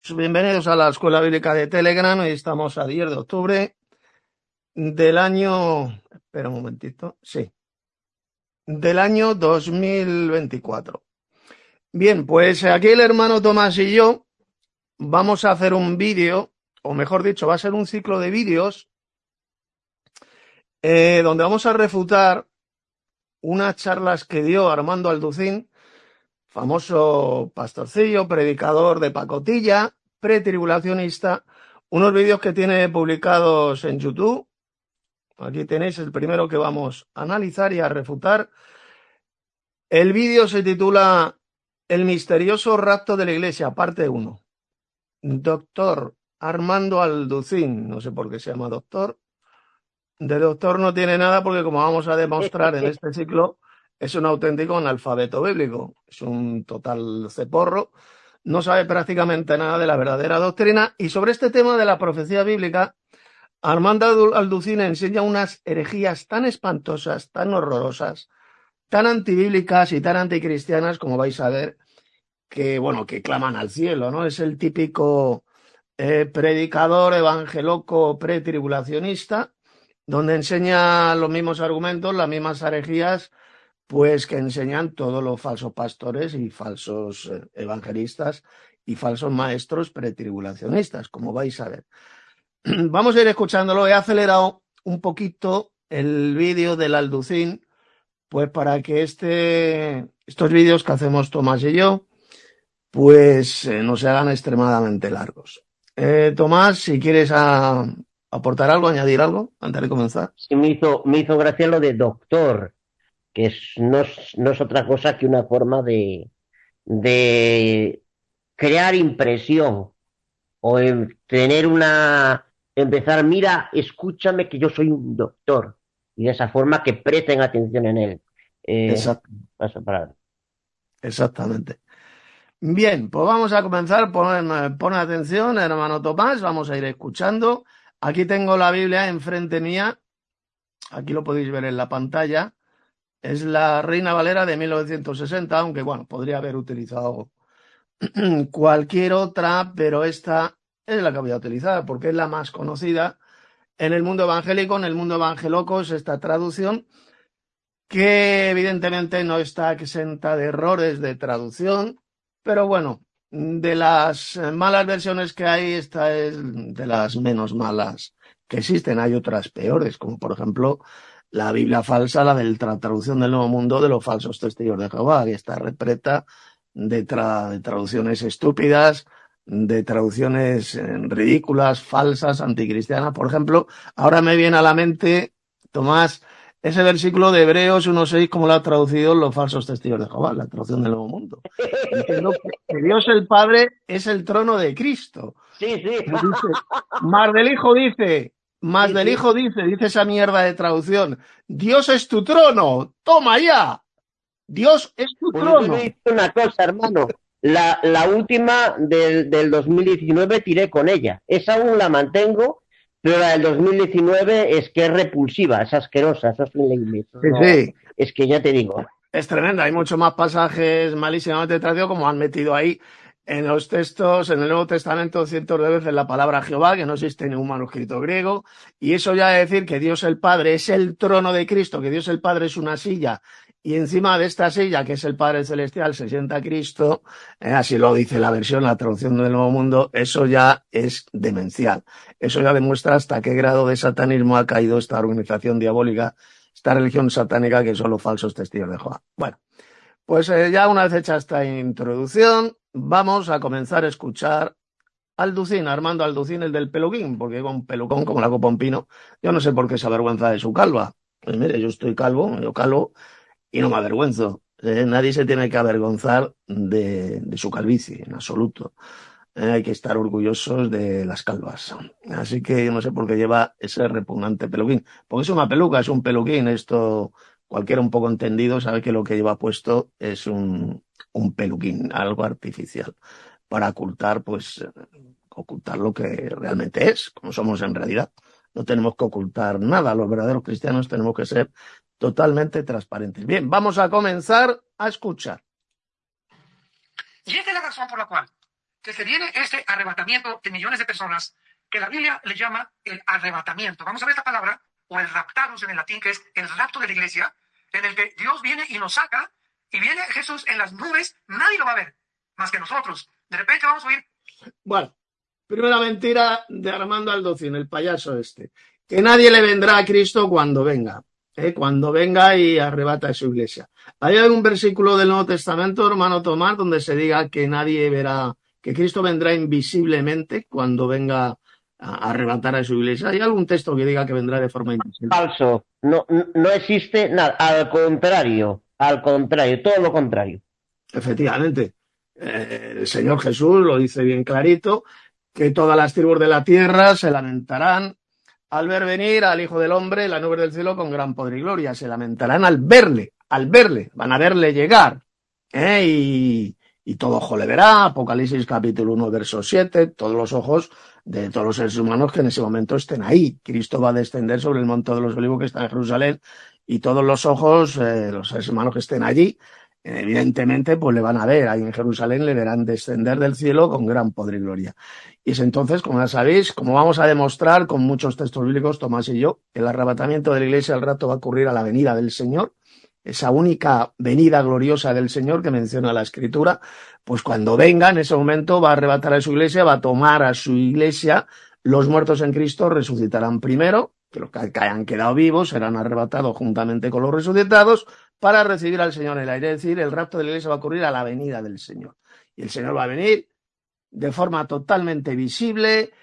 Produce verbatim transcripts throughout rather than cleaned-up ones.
Bienvenidos a la Escuela Bíblica de Telegram. Hoy estamos a diez de octubre del año, espera un momentito, sí, del año dos mil veinticuatro. Bien, pues aquí el hermano Tomás y yo vamos a hacer un vídeo, o mejor dicho, va a ser un ciclo de vídeos eh, donde vamos a refutar unas charlas que dio Armando Alducín, famoso pastorcillo, predicador de pacotilla, pretribulacionista, unos vídeos que tiene publicados en YouTube. Aquí tenéis el primero que vamos a analizar y a refutar. El vídeo se titula El misterioso rapto de la Iglesia, parte uno. Doctor Armando Alducín, no sé por qué se llama doctor. De doctor no tiene nada porque, como vamos a demostrar en este ciclo, es un auténtico analfabeto bíblico. Es un total ceporro. No sabe prácticamente nada de la verdadera doctrina. Y sobre este tema de la profecía bíblica, Armando Alducín enseña unas herejías tan espantosas, tan horrorosas, tan antibíblicas y tan anticristianas, como vais a ver, que, bueno, que claman al cielo, ¿no? Es el típico eh, predicador evangeloco pretribulacionista, donde enseña los mismos argumentos, las mismas herejías, pues que enseñan todos los falsos pastores y falsos eh, evangelistas y falsos maestros pretribulacionistas, como vais a ver. Vamos a ir escuchándolo. He acelerado un poquito el vídeo del Alducín, pues para que este, estos vídeos que hacemos Tomás y yo, pues eh, no se hagan extremadamente largos. Eh, Tomás, si quieres a, aportar algo, añadir algo, antes de comenzar. Sí, me hizo, me hizo gracia lo de doctor, que es, no, es, no es otra cosa que una forma de, de crear impresión o en tener una, empezar, mira, escúchame que yo soy un doctor, y de esa forma que presten atención en él. Eh, Exact, paso para... exactamente. Bien, pues vamos a comenzar. Pon, pon atención, hermano Tomás, vamos a ir escuchando. Aquí tengo la Biblia enfrente mía. Aquí lo podéis ver en la pantalla. Es la Reina Valera de mil novecientos sesenta, aunque bueno, podría haber utilizado cualquier otra, pero esta es la que voy a utilizar porque es la más conocida en el mundo evangélico, en el mundo evangeloco, es esta traducción que evidentemente no está exenta de errores de traducción, pero bueno, de las malas versiones que hay, esta es de las menos malas que existen. Hay otras peores, como por ejemplo la Biblia falsa, la de la traducción del Nuevo Mundo de los falsos testigos de Jehová, que está repleta de, tra de traducciones estúpidas, de traducciones eh, ridículas, falsas, anticristianas. Por ejemplo, ahora me viene a la mente, Tomás, ese versículo de Hebreos uno seis, como lo ha traducido los falsos testigos de Jehová, la traducción del Nuevo Mundo, diciendo que Dios el Padre es el trono de Cristo. Sí, sí, Dice, más del Hijo dice, más sí, del sí. Hijo dice, dice esa mierda de traducción, Dios es tu trono, toma ya, Dios es tu Pues yo te voy a trono. decir una cosa, hermano. La, la última del, del dos mil diecinueve tiré con ella. Esa aún la mantengo, pero la del dos mil diecinueve es que es repulsiva, es asquerosa, eso es inleíble. Eso Sí, no, sí, es que ya te digo. es tremenda. Hay muchos más pasajes malísimamente traducidos, como han metido ahí en los textos, en el Nuevo Testamento, cientos de veces la palabra Jehová, que no existe en ningún manuscrito griego. Y eso ya de decir que Dios el Padre es el trono de Cristo, que Dios el Padre es una silla, y encima de esta silla, que es el Padre Celestial, se sienta Cristo, eh, así lo dice la versión, la traducción del Nuevo Mundo, eso ya es demencial. Eso ya demuestra hasta qué grado de satanismo ha caído esta organización diabólica, esta religión satánica, que son los falsos testigos de Jehová. Bueno, pues eh, ya una vez hecha esta introducción, vamos a comenzar a escuchar Alducín, Armando Alducín, el del peluquín, porque lleva un pelucón como la copa un pino. Yo no sé por qué se avergüenza de su calva. Pues mire, yo estoy calvo, yo calvo, y no me avergüenzo. Eh, nadie se tiene que avergonzar de, de su calvicie, en absoluto. Eh, hay que estar orgullosos de las calvas. Así que yo no sé por qué lleva ese repugnante peluquín. Porque es una peluca, es un peluquín. Esto, cualquiera un poco entendido sabe que lo que lleva puesto es un, un peluquín, algo artificial, para ocultar, pues, ocultar lo que realmente es, como somos en realidad. No tenemos que ocultar nada. Los verdaderos cristianos tenemos que ser totalmente transparentes. Bien, vamos a comenzar a escuchar. Y esta es la razón por la cual que se viene este arrebatamiento de millones de personas, que la Biblia le llama el arrebatamiento. Vamos a ver esta palabra, o el raptados en el latín, que es el rapto de la iglesia, en el que Dios viene y nos saca, y viene Jesús en las nubes, nadie lo va a ver, más que nosotros. De repente vamos a oír. Bueno, primera mentira de Armando Alducín, el payaso este, que nadie le vendrá a Cristo cuando venga, ¿eh? Cuando venga y arrebata a su iglesia. Hay un versículo del Nuevo Testamento, hermano Tomás, donde se diga que nadie verá, que Cristo vendrá invisiblemente cuando venga a arrebatar a su iglesia. ¿Hay algún texto que diga que vendrá de forma invisible? Falso. No, no existe nada. Al contrario, al contrario, todo lo contrario. Efectivamente. Eh, el Señor Jesús lo dice bien clarito, que todas las tribus de la tierra se lamentarán al ver venir al Hijo del Hombre, la nube del cielo, con gran poder y gloria. Se lamentarán al verle, al verle, van a verle llegar. ¿eh? Y, y todo ojo le verá, Apocalipsis capítulo uno, verso siete, todos los ojos de todos los seres humanos que en ese momento estén ahí. Cristo va a descender sobre el monte de los olivos que está en Jerusalén, y todos los ojos, eh, los seres humanos que estén allí, evidentemente, pues le van a ver, ahí en Jerusalén le verán descender del cielo con gran poder y gloria. Y es entonces, como ya sabéis, como vamos a demostrar con muchos textos bíblicos, Tomás y yo, el arrebatamiento de la iglesia al rato va a ocurrir a la venida del Señor, esa única venida gloriosa del Señor que menciona la Escritura, pues cuando venga, en ese momento va a arrebatar a su iglesia, va a tomar a su iglesia, los muertos en Cristo resucitarán primero, que los que hayan quedado vivos serán arrebatados juntamente con los resucitados para recibir al Señor en el aire. Es decir, el rapto de la iglesia va a ocurrir a la venida del Señor. Y el Señor va a venir de forma totalmente visible,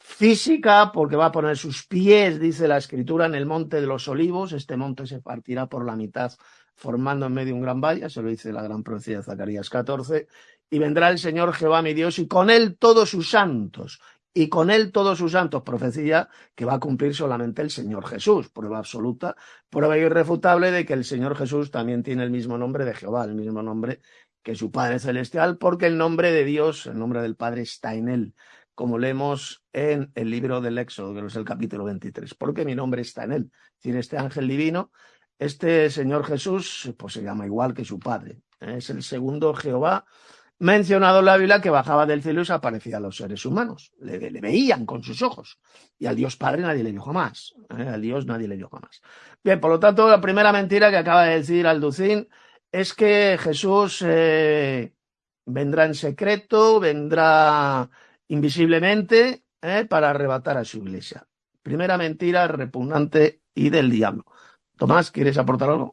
física, porque va a poner sus pies, dice la Escritura, en el monte de los olivos. Este monte se partirá por la mitad, formando en medio un gran valle, se lo dice la gran profecía de Zacarías catorce, y vendrá el Señor Jehová mi Dios, y con él todos sus santos, y con él todos sus santos, profecía que va a cumplir solamente el Señor Jesús, prueba absoluta, prueba irrefutable de que el Señor Jesús también tiene el mismo nombre de Jehová, el mismo nombre que su Padre Celestial, porque el nombre de Dios, el nombre del Padre está en él, como leemos en el libro del Éxodo, que es el capítulo veintitrés, porque mi nombre está en él. Es decir, este ángel divino, este Señor Jesús, pues se llama igual que su Padre. Es el segundo Jehová mencionado en la Biblia, que bajaba del cielo y se aparecía a los seres humanos. Le, le veían con sus ojos. Y al Dios Padre nadie le vio jamás. ¿eh? Al Dios nadie le vio jamás. Bien, por lo tanto, la primera mentira que acaba de decir Alducín es que Jesús eh, vendrá en secreto, vendrá invisiblemente ¿eh? para arrebatar a su iglesia. Primera mentira repugnante y del diablo. Tomás, ¿quieres aportar algo?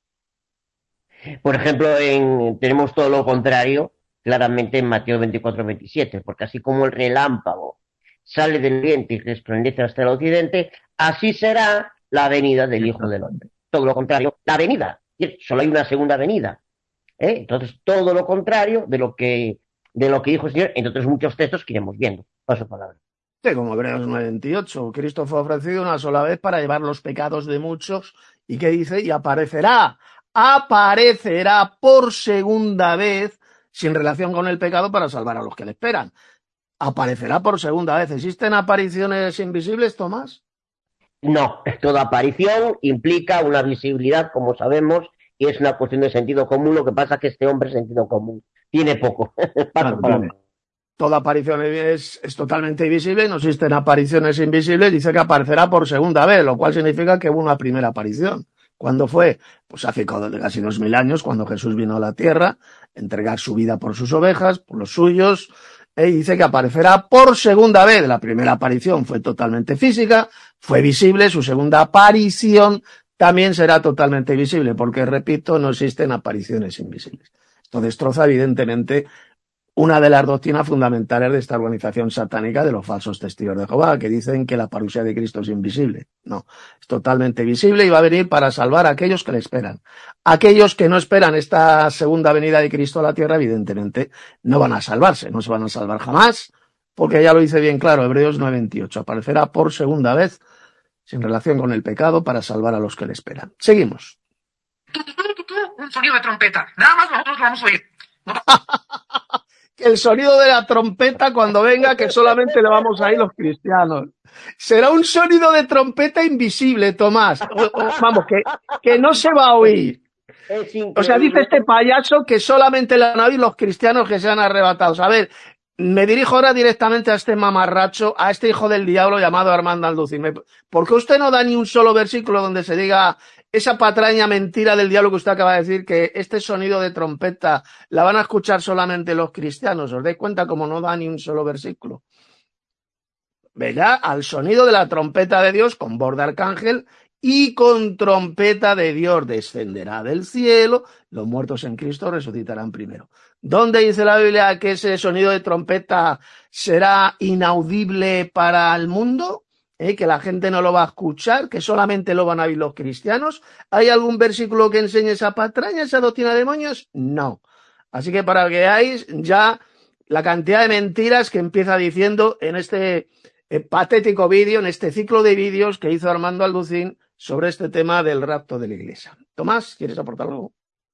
Por ejemplo, en, tenemos todo lo contrario, claramente en Mateo veinticuatro veintisiete, porque así como el relámpago sale del oriente y resplandece hasta el occidente, así será la venida del Hijo del Hombre. Todo lo contrario, la venida. Solo hay una segunda venida. ¿eh? Entonces, todo lo contrario de lo que de lo que dijo el Señor, entre otros muchos textos que iremos viendo. Paso palabra. Sí, como Hebreos nueve veintiocho, Cristo fue ofrecido una sola vez para llevar los pecados de muchos, y ¿qué dice? Y aparecerá, aparecerá por segunda vez, sin relación con el pecado, para salvar a los que le esperan. Aparecerá por segunda vez. ¿Existen apariciones invisibles, Tomás? No, toda aparición implica una visibilidad, como sabemos, y es una cuestión de sentido común. Lo que pasa es que este hombre, sentido común, tiene poco. Claro, tiene. Toda aparición es, es totalmente invisible, no existen apariciones invisibles. Dice que aparecerá por segunda vez, lo cual significa que hubo una primera aparición. ¿Cuándo fue? Pues hace casi dos mil años, cuando Jesús vino a la tierra, entregar su vida por sus ovejas, por los suyos, y dice que aparecerá por segunda vez. La primera aparición fue totalmente física, fue visible. Su segunda aparición también será totalmente visible, porque, repito, no existen apariciones invisibles. Esto destroza, evidentemente, una de las doctrinas fundamentales de esta organización satánica de los falsos testigos de Jehová, que dicen que la parusía de Cristo es invisible. No, es totalmente visible y va a venir para salvar a aquellos que le esperan. Aquellos que no esperan esta segunda venida de Cristo a la tierra, evidentemente, no van a salvarse, no se van a salvar jamás, porque ya lo dice bien claro, Hebreos nueve veintiocho, aparecerá por segunda vez, sin relación con el pecado, para salvar a los que le esperan. Seguimos. Un sonido de trompeta, nada más nosotros lo vamos a oír. El sonido de la trompeta cuando venga, que solamente le vamos a ir los cristianos. Será un sonido de trompeta invisible, Tomás. O, o, vamos, que, que no se va a oír. O sea, dice este payaso que solamente le van a oír los cristianos que sean arrebatados. A ver, Me dirijo ahora directamente a este mamarracho, a este hijo del diablo llamado Armando Alducín. ¿Por qué usted no da ni un solo versículo donde se diga esa patraña mentira del diablo que usted acaba de decir, que este sonido de trompeta la van a escuchar solamente los cristianos? ¿Os dais cuenta cómo no da ni un solo versículo? Verá al sonido de la trompeta de Dios con voz de arcángel y con trompeta de Dios descenderá del cielo, los muertos en Cristo resucitarán primero. ¿Dónde dice la Biblia que ese sonido de trompeta será inaudible para el mundo? ¿Eh? Que la gente no lo va a escuchar, que solamente lo van a oír los cristianos. ¿Hay algún versículo que enseñe esa patraña, esa doctrina de demonios? No. Así que para que veáis ya la cantidad de mentiras que empieza diciendo en este eh, patético vídeo, en este ciclo de vídeos que hizo Armando Alducín sobre este tema del rapto de la iglesia. Tomás, ¿quieres aportar algo?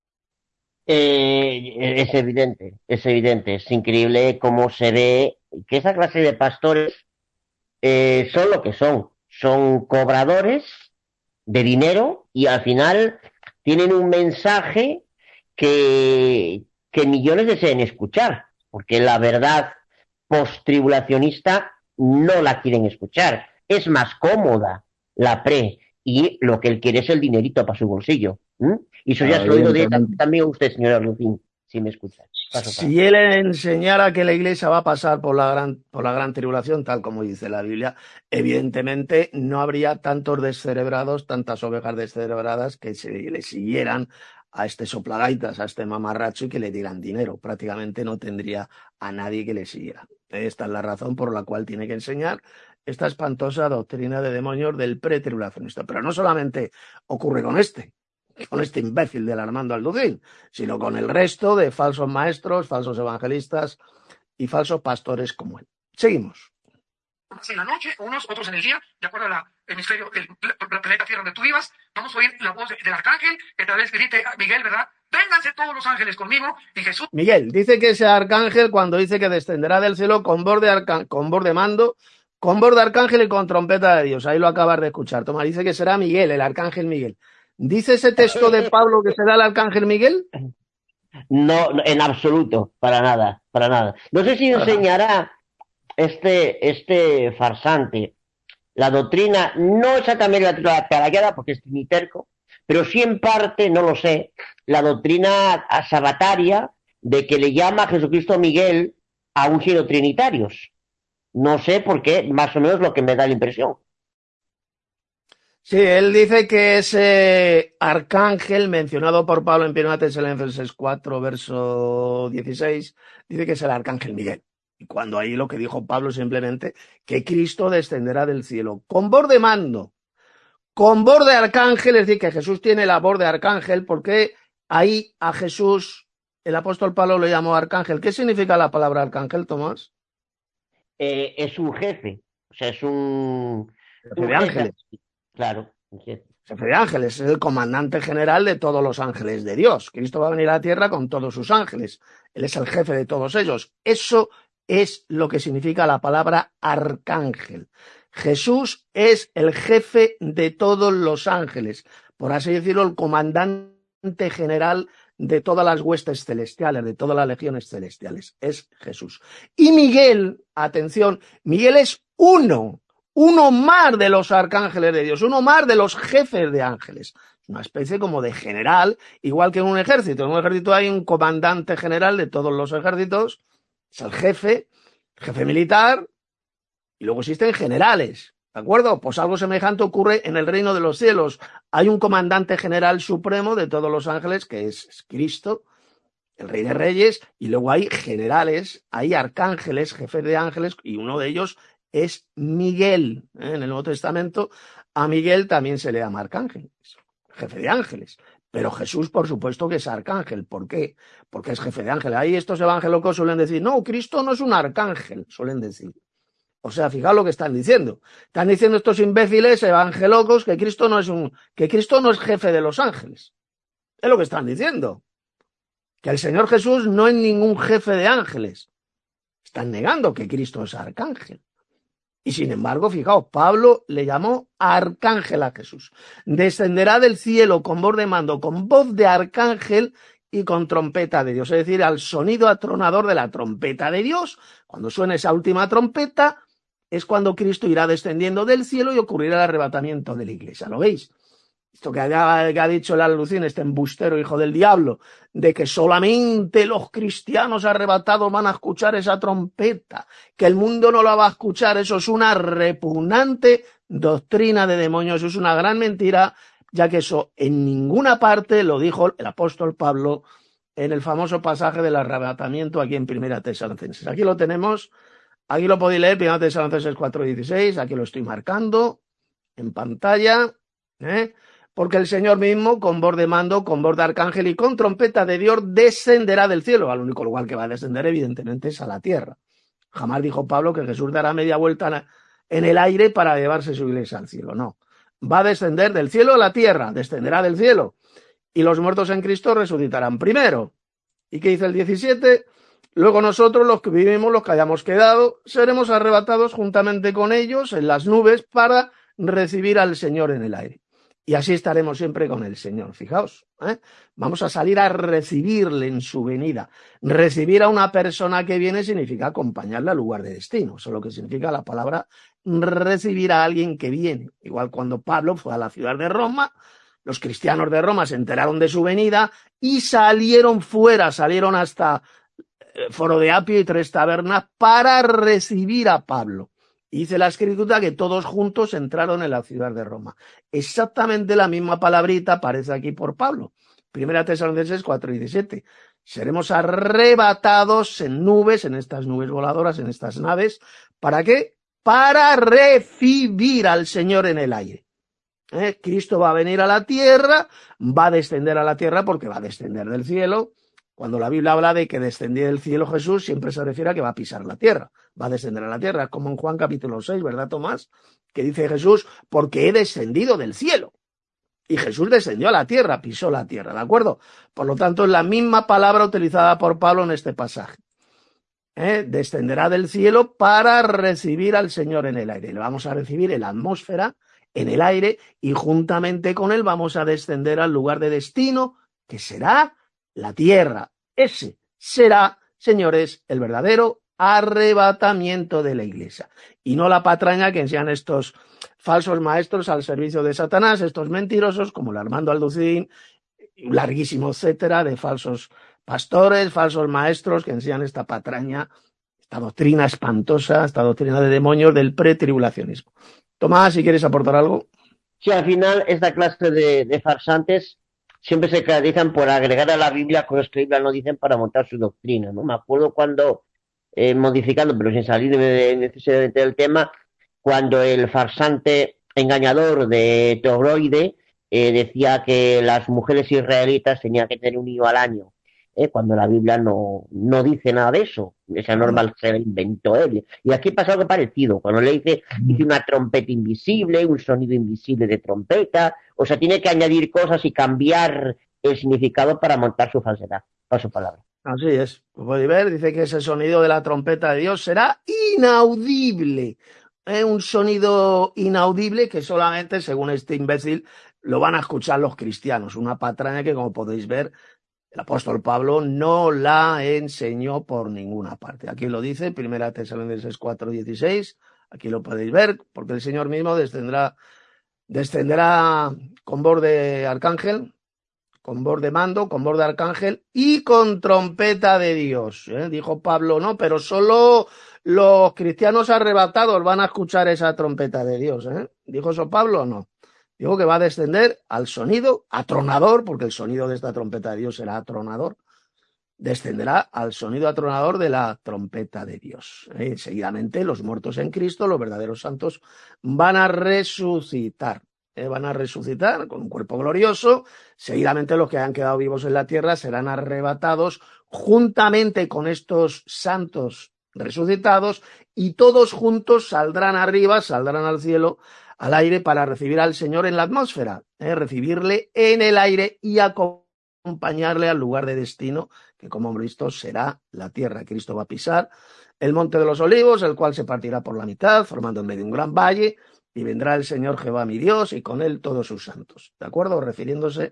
Eh, es evidente, es evidente, es increíble cómo se ve que esa clase de pastores eh, son lo que son, son cobradores de dinero y al final tienen un mensaje que, que millones desean escuchar, porque la verdad post-tribulacionista no la quieren escuchar, es más cómoda la pre, y lo que él quiere es el dinerito para su bolsillo. ¿Mm? Y eso ya se lo he oído directamente también a usted, señor Alducín, si me escucha. Paso si él enseñara que la iglesia va a pasar por la gran, por la gran tribulación, tal como dice la Biblia, evidentemente no habría tantos descerebrados, tantas ovejas descerebradas que se le siguieran a este soplagaitas, a este mamarracho y que le dieran dinero. Prácticamente no tendría a nadie que le siguiera. Esta es la razón por la cual tiene que enseñar esta espantosa doctrina de demonios del pretribulacionista. Pero no solamente ocurre con este, con este imbécil del Armando Alducín, sino con el resto de falsos maestros, falsos evangelistas y falsos pastores como él. Seguimos. En la noche, unos, otros en el día, de acuerdo al hemisferio del planeta Tierra donde tú vivas, vamos a oír la voz del arcángel, que tal vez grite Miguel, ¿verdad? Vénganse todos los ángeles conmigo, y Jesús. Miguel, dice que ese arcángel, cuando dice que descenderá del cielo con voz de, arca... con voz de mando, con voz de arcángel y con trompeta de Dios. Ahí lo acabas de escuchar. Toma, dice que será Miguel, el arcángel Miguel. ¿Dice ese texto de Pablo que será el arcángel Miguel? No, en absoluto, para nada, para nada. No sé si enseñará este, este farsante la doctrina, no exactamente la carayada, porque es ni terco, pero sí en parte, no lo sé, la doctrina sabataria de que le llama a Jesucristo Miguel a un giro trinitarios. No sé por qué, más o menos lo que me da la impresión. Sí, él dice que ese arcángel mencionado por Pablo en primera Tesalonicenses cuatro, verso dieciséis, dice que es el arcángel Miguel. Y cuando ahí lo que dijo Pablo simplemente, que Cristo descenderá del cielo con voz de mando, con voz de arcángel, es decir, que Jesús tiene la voz de arcángel, porque ahí a Jesús, el apóstol Pablo lo llamó arcángel. ¿Qué significa la palabra arcángel, Tomás? Eh, es un jefe, o sea, es un... Jefe un de ángeles. Jefe. Claro. Jefe de ángeles, es el comandante general de todos los ángeles de Dios. Cristo va a venir a la tierra con todos sus ángeles. Él es el jefe de todos ellos. Eso es lo que significa la palabra arcángel. Jesús es el jefe de todos los ángeles, por así decirlo, el comandante general de todas las huestes celestiales, de todas las legiones celestiales. Es Jesús. Y Miguel, atención, Miguel es uno. Uno más de los arcángeles de Dios, uno más de los jefes de ángeles. Una especie como de general, igual que en un ejército. En un ejército hay un comandante general de todos los ejércitos, es el jefe, jefe militar, y luego existen generales, ¿de acuerdo? Pues algo semejante ocurre en el reino de los cielos. Hay un comandante general supremo de todos los ángeles, que es Cristo, el Rey de Reyes, y luego hay generales, hay arcángeles, jefes de ángeles, y uno de ellos es Miguel. ¿eh? En el Nuevo Testamento a Miguel también se le llama arcángel, jefe de ángeles. Pero Jesús, por supuesto que es arcángel. ¿Por qué? Porque es jefe de ángeles. Ahí estos evangélicos suelen decir, no, Cristo no es un arcángel, suelen decir. O sea, fijaos lo que están diciendo. Están diciendo estos imbéciles evangélicos que Cristo no es un, que Cristo no es jefe de los ángeles. Es lo que están diciendo. Que el Señor Jesús no es ningún jefe de ángeles. Están negando que Cristo es arcángel. Y sin embargo, fijaos, Pablo le llamó arcángel a Jesús. Descenderá del cielo con voz de mando, con voz de arcángel, y con trompeta de Dios, es decir, al sonido atronador de la trompeta de Dios. Cuando suene esa última trompeta, es cuando Cristo irá descendiendo del cielo y ocurrirá el arrebatamiento de la iglesia. ¿Lo veis? Esto que ha, que ha dicho el Alucín, este embustero hijo del diablo, de que solamente los cristianos arrebatados van a escuchar esa trompeta, que el mundo no la va a escuchar, eso es una repugnante doctrina de demonios, eso es una gran mentira, ya que eso en ninguna parte lo dijo el apóstol Pablo en el famoso pasaje del arrebatamiento aquí en Primera Tesalonicenses. Aquí lo tenemos, aquí lo podéis leer, Primera Tesalonicenses cuatro dieciséis, aquí lo estoy marcando en pantalla, ¿eh? Porque el Señor mismo, con voz de mando, con voz de arcángel y con trompeta de Dios, descenderá del cielo. Al único lugar que va a descender, evidentemente, es a la tierra. Jamás dijo Pablo que Jesús dará media vuelta en el aire para llevarse su iglesia al cielo. No. Va a descender del cielo a la tierra, descenderá del cielo. Y los muertos en Cristo resucitarán primero. ¿Y qué dice el diecisiete? Luego nosotros, los que vivimos, los que hayamos quedado, seremos arrebatados juntamente con ellos en las nubes para recibir al Señor en el aire. Y así estaremos siempre con el Señor, fijaos, ¿eh? Vamos a salir a recibirle en su venida. Recibir a una persona que viene significa acompañarle al lugar de destino, eso es lo que significa la palabra recibir a alguien que viene. Igual cuando Pablo fue a la ciudad de Roma, los cristianos de Roma se enteraron de su venida y salieron fuera, salieron hasta Foro de Apio y Tres Tabernas para recibir a Pablo. Dice la Escritura que todos juntos entraron en la ciudad de Roma. Exactamente la misma palabrita aparece aquí por Pablo. Primera Tesalonicenses cuatro diecisiete. Seremos arrebatados en nubes, en estas nubes voladoras, en estas naves. ¿Para qué? Para recibir al Señor en el aire. ¿Eh? Cristo va a venir a la tierra, va a descender a la tierra porque va a descender del cielo. Cuando la Biblia habla de que descendía del cielo Jesús, siempre se refiere a que va a pisar la tierra, va a descender a la tierra, como en Juan capítulo seis, ¿verdad, Tomás? Que dice Jesús, porque he descendido del cielo. Y Jesús descendió a la tierra, pisó la tierra, ¿de acuerdo? Por lo tanto, es la misma palabra utilizada por Pablo en este pasaje. ¿Eh? Descenderá del cielo para recibir al Señor en el aire. Le vamos a recibir en la atmósfera, en el aire, y juntamente con él vamos a descender al lugar de destino, que será la tierra. Ese será, señores, el verdadero arrebatamiento de la iglesia. Y no la patraña que enseñan estos falsos maestros al servicio de Satanás, estos mentirosos como el Armando Alducín, un larguísimo etcétera de falsos pastores, falsos maestros que enseñan esta patraña, esta doctrina espantosa, esta doctrina de demonios del pretribulacionismo. Tomás, si quieres aportar algo. Sí, al final esta clase de, de farsantes siempre se caracterizan por agregar a la Biblia cosas que la Biblia no dicen para montar su doctrina, ¿no? Me acuerdo cuando, eh, modificando, pero sin salirme necesariamente del tema, cuando el farsante engañador de Toroide eh, decía que las mujeres israelitas tenían que tener un niño al año, ¿eh? Cuando la Biblia no, no dice nada de eso. Esa norma se la inventó él. Y aquí pasa algo parecido. Cuando le dice, dice una trompeta invisible, un sonido invisible de trompeta, o sea, tiene que añadir cosas y cambiar el significado para montar su falsedad. Paso palabra. Así es. Como podéis ver, dice que ese sonido de la trompeta de Dios será inaudible. Es un sonido inaudible que solamente, según este imbécil, lo van a escuchar los cristianos. Una patraña que, como podéis ver, el apóstol Pablo no la enseñó por ninguna parte. Aquí lo dice, Primera Tesalonicenses cuatro dieciséis, aquí lo podéis ver, porque el Señor mismo descenderá, descenderá con voz de arcángel, con voz de mando, con voz de arcángel y con trompeta de Dios. ¿Eh? Dijo Pablo, no, pero solo los cristianos arrebatados van a escuchar esa trompeta de Dios. ¿Eh? ¿Dijo eso Pablo o no? Digo que va a descender al sonido atronador, porque el sonido de esta trompeta de Dios será atronador. Descenderá al sonido atronador de la trompeta de Dios. ¿Eh? Seguidamente los muertos en Cristo, los verdaderos santos, van a resucitar. ¿Eh? Van a resucitar con un cuerpo glorioso. Seguidamente los que hayan quedado vivos en la tierra serán arrebatados juntamente con estos santos resucitados y todos juntos saldrán arriba, saldrán al cielo, al aire para recibir al Señor en la atmósfera, ¿eh? recibirle en el aire y acompañarle al lugar de destino, que como hemos visto será la tierra. Cristo va a pisar el monte de los olivos, el cual se partirá por la mitad, formando en medio un gran valle, y vendrá el Señor Jehová mi Dios, y con él todos sus santos. ¿De acuerdo? Refiriéndose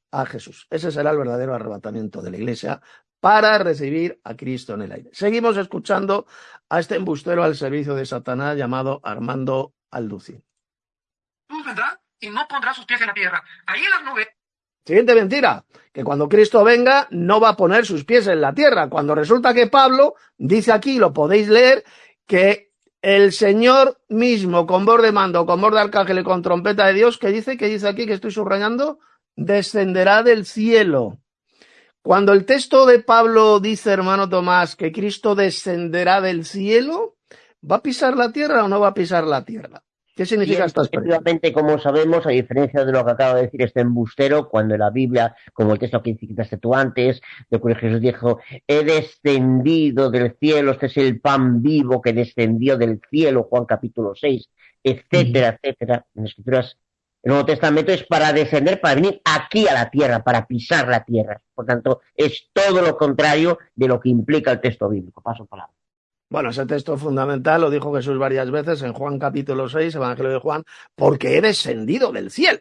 a Jesús. Ese será el verdadero arrebatamiento de la iglesia para recibir a Cristo en el aire. Seguimos escuchando a este embustero al servicio de Satanás llamado Armando Alducín. Jesús vendrá y no pondrá sus pies en la tierra. Ahí en las nubes. Siguiente mentira, que cuando Cristo venga no va a poner sus pies en la tierra, cuando resulta que Pablo dice aquí, lo podéis leer, que el Señor mismo, con voz de mando, con voz de arcángel y con trompeta de Dios, que dice, que dice aquí, que estoy subrayando, descenderá del cielo. Cuando el texto de Pablo dice, hermano Tomás, que Cristo descenderá del cielo, ¿va a pisar la tierra o no va a pisar la tierra? ¿Qué significa esta expresión? Efectivamente, como sabemos, a diferencia de lo que acaba de decir este embustero, cuando en la Biblia, como el texto que citaste tú antes, de que Jesús dijo, he descendido del cielo, este es el pan vivo que descendió del cielo, Juan capítulo seis, etcétera, mm. etcétera, en las escrituras, el Nuevo Testamento es para descender, para venir aquí a la tierra, para pisar la tierra. Por tanto, es todo lo contrario de lo que implica el texto bíblico. Paso palabra. Bueno, ese texto fundamental lo dijo Jesús varias veces en Juan capítulo seis, Evangelio de Juan, porque he descendido del cielo.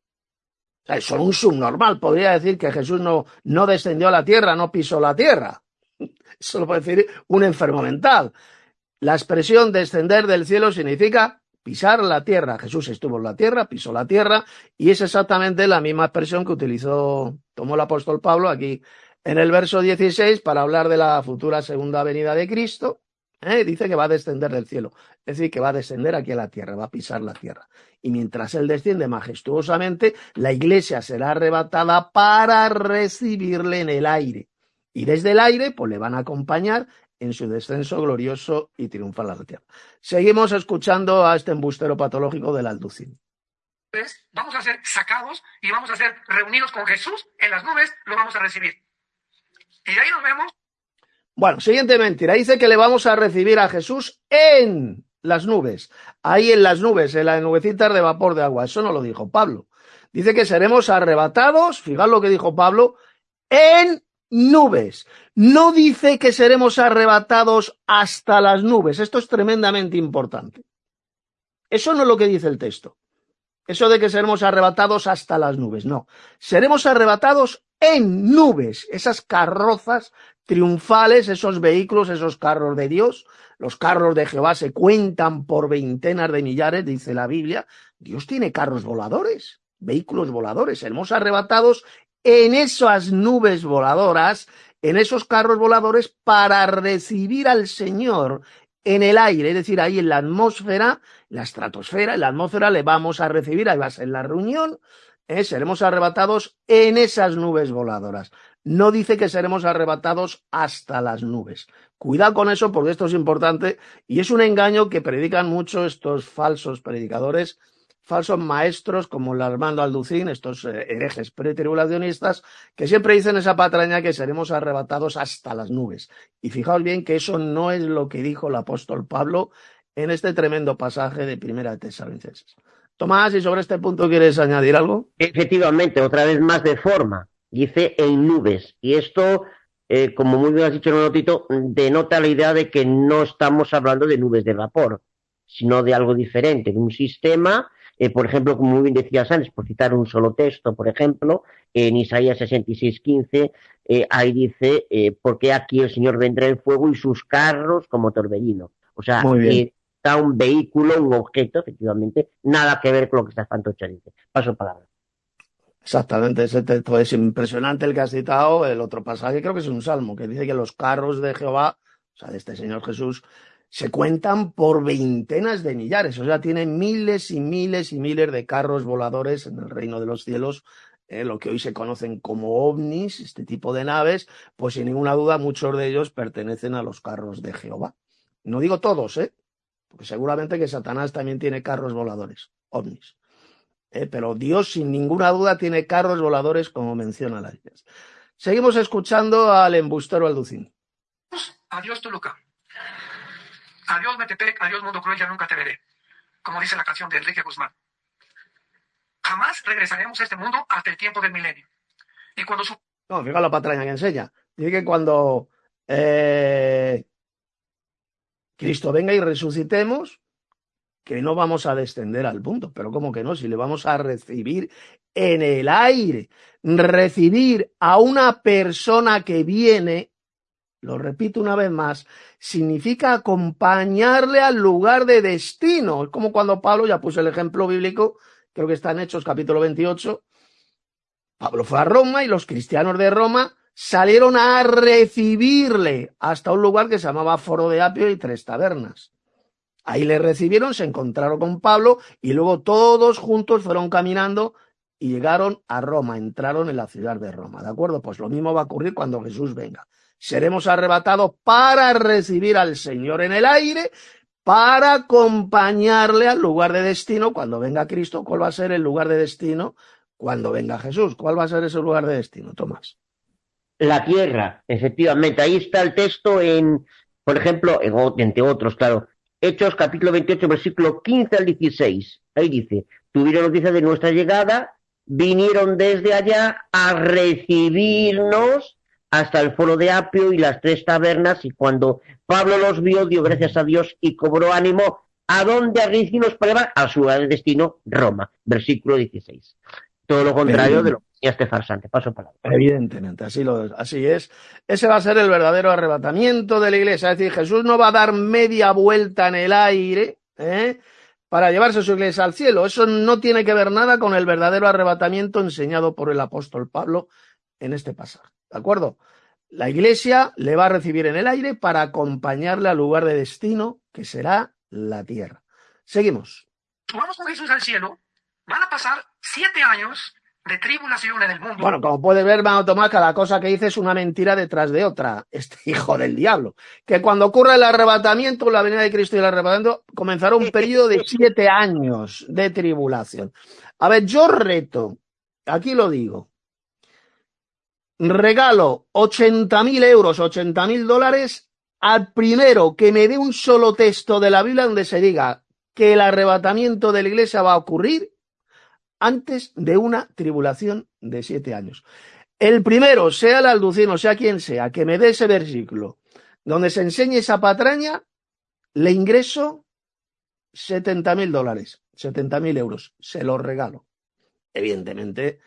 O sea, eso es un subnormal. Podría decir que Jesús no, no descendió a la tierra, no pisó la tierra. Eso lo puede decir un enfermo mental. La expresión descender del cielo significa pisar la tierra. Jesús estuvo en la tierra, pisó la tierra, y es exactamente la misma expresión que utilizó, tomó el apóstol Pablo aquí en el verso dieciséis para hablar de la futura segunda venida de Cristo. ¿Eh? Dice que va a descender del cielo, es decir, que va a descender aquí a la tierra, va a pisar la tierra. Y mientras él desciende majestuosamente, la iglesia será arrebatada para recibirle en el aire. Y desde el aire, pues le van a acompañar en su descenso glorioso y triunfal a la tierra. Seguimos escuchando a este embustero patológico del Alducín. Vamos a ser sacados y vamos a ser reunidos con Jesús en las nubes, lo vamos a recibir. Y ahí nos vemos. Bueno, siguiente mentira. Dice que le vamos a recibir a Jesús en las nubes. Ahí en las nubes, en las nubecitas de vapor de agua. Eso no lo dijo Pablo. Dice que seremos arrebatados, fijad lo que dijo Pablo, en nubes. No dice que seremos arrebatados hasta las nubes. Esto es tremendamente importante. Eso no es lo que dice el texto. Eso de que seremos arrebatados hasta las nubes, no. Seremos arrebatados en nubes, esas carrozas triunfales, esos vehículos, esos carros de Dios. Los carros de Jehová se cuentan por veintenas de millares, dice la Biblia. Dios tiene carros voladores, vehículos voladores. Seremos arrebatados en esas nubes voladoras, en esos carros voladores, para recibir al Señor en el aire, es decir, ahí en la atmósfera, la estratosfera, en la atmósfera le vamos a recibir, ahí va a ser la reunión, ¿eh? Seremos arrebatados en esas nubes voladoras. No dice que seremos arrebatados hasta las nubes. Cuidado con eso, porque esto es importante y es un engaño que predican mucho estos falsos predicadores, falsos maestros como el Armando Alducín, estos herejes pretribulacionistas, que siempre dicen esa patraña que seremos arrebatados hasta las nubes. Y fijaos bien que eso no es lo que dijo el apóstol Pablo en este tremendo pasaje de Primera de Tesalonicenses. Tomás, ¿y sobre este punto quieres añadir algo? Efectivamente, otra vez más de forma. Dice en nubes. Y esto, eh, como muy bien has dicho, Notito, denota la idea de que no estamos hablando de nubes de vapor, sino de algo diferente, de un sistema. Eh, por ejemplo, como muy bien decías antes, por citar un solo texto, por ejemplo, en Isaías sesenta y seis, quince, eh, ahí dice, eh, porque aquí el Señor vendrá en fuego y sus carros como torbellino. O sea, eh, está un vehículo, un objeto, efectivamente, nada que ver con lo que está Fantocha dice. Paso palabra. Exactamente, ese texto es impresionante el que has citado, el otro pasaje creo que es un salmo, que dice que los carros de Jehová, o sea, de este Señor Jesús, se cuentan por veintenas de millares, o sea, tienen miles y miles y miles de carros voladores en el reino de los cielos, eh, lo que hoy se conocen como ovnis, este tipo de naves, pues sin ninguna duda muchos de ellos pertenecen a los carros de Jehová. No digo todos, ¿eh? Porque seguramente que Satanás también tiene carros voladores, ovnis. Eh, pero Dios sin ninguna duda tiene carros voladores como menciona la Biblia. Seguimos escuchando al embustero Alducín. Adiós Toluca. Adiós Metepec, adiós Mundo Cruel, ya nunca te veré. Como dice la canción de Enrique Guzmán. Jamás regresaremos a este mundo hasta el tiempo del milenio. Y cuando su... No, fíjate la patraña que enseña. Dice que cuando eh, Cristo venga y resucitemos, que no vamos a descender al mundo. Pero ¿cómo que no? Si le vamos a recibir en el aire. Recibir a una persona que viene, lo repito una vez más, significa acompañarle al lugar de destino. Es como cuando Pablo, ya puse el ejemplo bíblico, creo que está en Hechos capítulo veintiocho, Pablo fue a Roma y los cristianos de Roma salieron a recibirle hasta un lugar que se llamaba Foro de Apio y Tres Tabernas. Ahí le recibieron, se encontraron con Pablo y luego todos juntos fueron caminando y llegaron a Roma, entraron en la ciudad de Roma, ¿de acuerdo? Pues lo mismo va a ocurrir cuando Jesús venga. Seremos arrebatados para recibir al Señor en el aire, para acompañarle al lugar de destino cuando venga Cristo. ¿Cuál va a ser el lugar de destino cuando venga Jesús? ¿Cuál va a ser ese lugar de destino, Tomás? La tierra, efectivamente. Ahí está el texto en, por ejemplo, en, entre otros, claro, Hechos capítulo veintiocho, versículo quince al dieciséis. Ahí dice, tuvieron noticia de nuestra llegada, vinieron desde allá a recibirnos hasta el Foro de Apio y las Tres Tabernas, y cuando Pablo los vio, dio gracias a Dios y cobró ánimo. ¿A dónde dirigirnos para llevar? A su lugar de destino, Roma. Versículo dieciséis. Todo lo contrario de lo que decía este farsante. Paso palabra. Evidentemente, así, lo, así es. Ese va a ser el verdadero arrebatamiento de la iglesia. Es decir, Jesús no va a dar media vuelta en el aire, ¿eh?, para llevarse su iglesia al cielo. Eso no tiene que ver nada con el verdadero arrebatamiento enseñado por el apóstol Pablo en este pasaje. ¿De acuerdo? La iglesia le va a recibir en el aire para acompañarle al lugar de destino, que será la tierra. Seguimos. Vamos con Jesús al cielo. Van a pasar siete años de tribulación en el mundo. Bueno, como puede ver, hermano Tomás, cada cosa que dice es una mentira detrás de otra. Este hijo del diablo. Que cuando ocurra el arrebatamiento, la venida de Cristo y el arrebatamiento, comenzará un periodo de siete años de tribulación. A ver, yo reto, aquí lo digo, regalo ochenta mil euros, ochenta mil dólares al primero que me dé un solo texto de la Biblia donde se diga que el arrebatamiento de la iglesia va a ocurrir antes de una tribulación de siete años. El primero, sea el alducino, sea quien sea, que me dé ese versículo donde se enseñe esa patraña, le ingreso setenta mil dólares, setenta mil euros, se los regalo. Evidentemente,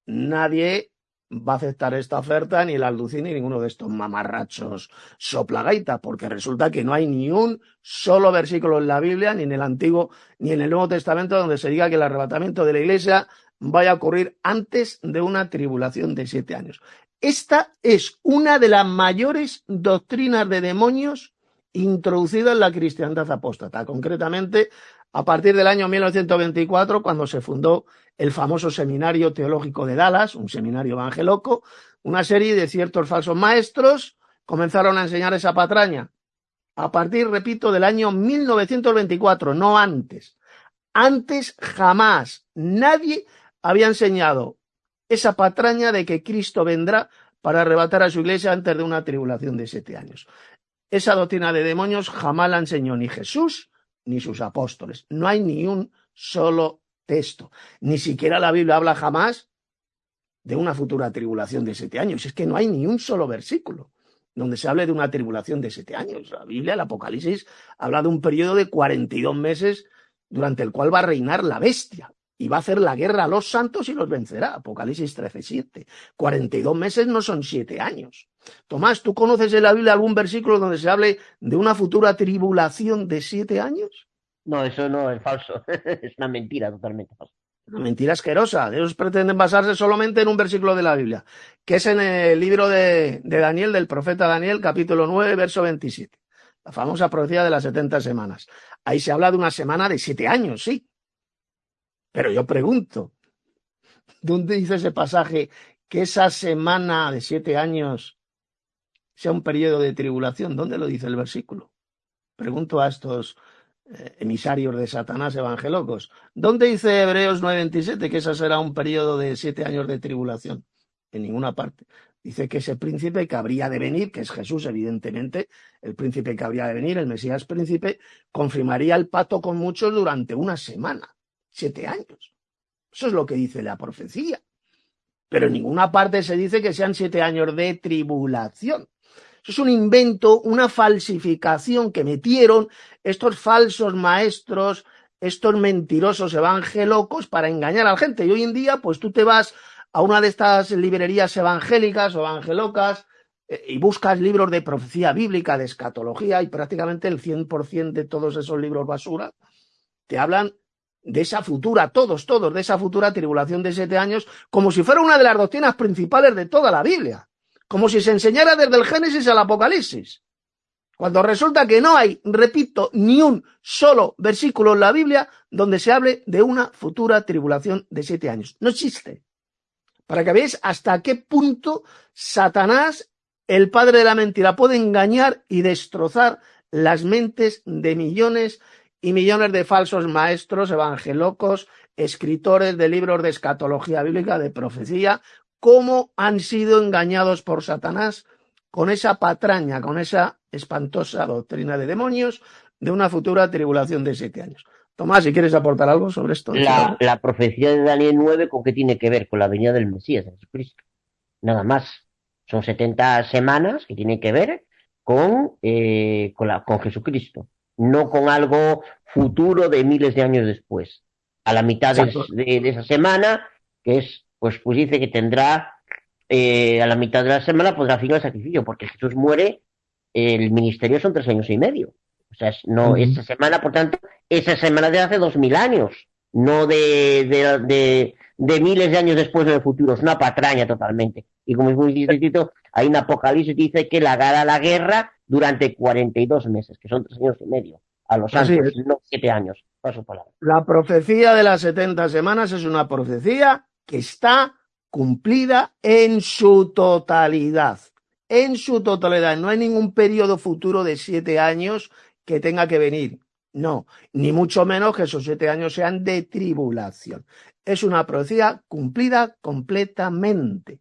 nadie va a aceptar esta oferta, ni el alducín ni ninguno de estos mamarrachos soplagaita, porque resulta que no hay ni un solo versículo en la Biblia, ni en el Antiguo ni en el Nuevo Testamento, donde se diga que el arrebatamiento de la iglesia vaya a ocurrir antes de una tribulación de siete años. Esta es una de las mayores doctrinas de demonios introducidas en la cristiandad apóstata, concretamente a partir del año mil novecientos veinticuatro, cuando se fundó el famoso Seminario Teológico de Dallas, un seminario evangeloco. Una serie de ciertos falsos maestros comenzaron a enseñar esa patraña a partir, repito, del año mil novecientos veinticuatro, no antes. Antes jamás nadie había enseñado esa patraña de que Cristo vendrá para arrebatar a su iglesia antes de una tribulación de siete años. Esa doctrina de demonios jamás la enseñó ni Jesús ni sus apóstoles. No hay ni un solo texto. Ni siquiera la Biblia habla jamás de una futura tribulación de siete años. Es que no hay ni un solo versículo donde se hable de una tribulación de siete años. La Biblia, el Apocalipsis, habla de un periodo de cuarenta y dos meses durante el cual va a reinar la bestia y va a hacer la guerra a los santos y los vencerá. Apocalipsis trece siete. cuarenta y dos meses no son siete años. Tomás, ¿tú conoces en la Biblia algún versículo donde se hable de una futura tribulación de siete años? No, eso no es falso. Es una mentira totalmente falsa. Una mentira asquerosa. Ellos pretenden basarse solamente en un versículo de la Biblia, que es en el libro de, de Daniel, del profeta Daniel, capítulo nueve, verso veintisiete. La famosa profecía de las setenta semanas. Ahí se habla de una semana de siete años, sí. Pero yo pregunto, ¿dónde dice ese pasaje que esa semana de siete años sea un periodo de tribulación? ¿Dónde lo dice el versículo? Pregunto a estos eh, emisarios de Satanás evangelocos. ¿Dónde dice Hebreos nueve veintisiete que ese será un periodo de siete años de tribulación? En ninguna parte. Dice que ese príncipe que habría de venir, que es Jesús, evidentemente, el príncipe que habría de venir, el Mesías príncipe, confirmaría el pacto con muchos durante una semana. Siete años. Eso es lo que dice la profecía. Pero en ninguna parte se dice que sean siete años de tribulación. Eso es un invento, una falsificación que metieron estos falsos maestros estos mentirosos evangelocos para engañar a la gente. Y hoy en día, pues tú te vas a una de estas librerías evangélicas o evangelocas eh, y buscas libros de profecía bíblica, de escatología, y prácticamente el cien por ciento de todos esos libros basura te hablan de esa futura, todos, todos, de esa futura tribulación de siete años, como si fuera una de las doctrinas principales de toda la Biblia, como si se enseñara desde el Génesis al Apocalipsis. Cuando resulta que no hay, repito, ni un solo versículo en la Biblia donde se hable de una futura tribulación de siete años. No existe. Para que veáis hasta qué punto Satanás, el padre de la mentira, puede engañar y destrozar las mentes de millones y millones de falsos maestros, evangelocos, escritores de libros de escatología bíblica, de profecía, cómo han sido engañados por Satanás con esa patraña, con esa espantosa doctrina de demonios de una futura tribulación de siete años. Tomás, si quieres aportar algo sobre esto. La, la profecía de Daniel nueve, ¿con qué tiene que ver? Con la venida del Mesías, de Jesucristo. Nada más. Son setenta semanas que tienen que ver con, eh, con, la, con Jesucristo, no con algo futuro de miles de años después. A la mitad de, de, de esa semana, que es, pues, pues dice que tendrá, eh, a la mitad de la semana podrá fin el sacrificio, porque Jesús muere, el ministerio son tres años y medio. O sea, no, uh-huh. Esa semana, por tanto, esa semana de hace dos mil años, no de, de, de, de miles de años después en el futuro. Es una patraña totalmente. Y como es muy distinto, hay un Apocalipsis que dice que la hará la guerra durante cuarenta y dos meses, que son tres años y medio, a los santos, no siete años. Paso palabra. La profecía de las setenta semanas es una profecía que está cumplida en su totalidad. En su totalidad. No hay ningún periodo futuro de siete años que tenga que venir. No, ni mucho menos que esos siete años sean de tribulación. Es una profecía cumplida completamente.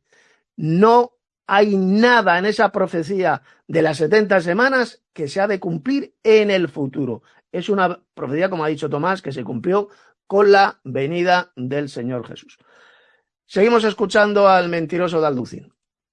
No hay nada en esa profecía de las setenta semanas que se ha de cumplir en el futuro. Es una profecía, como ha dicho Tomás, que se cumplió con la venida del Señor Jesús. Seguimos escuchando al mentiroso de Alducín.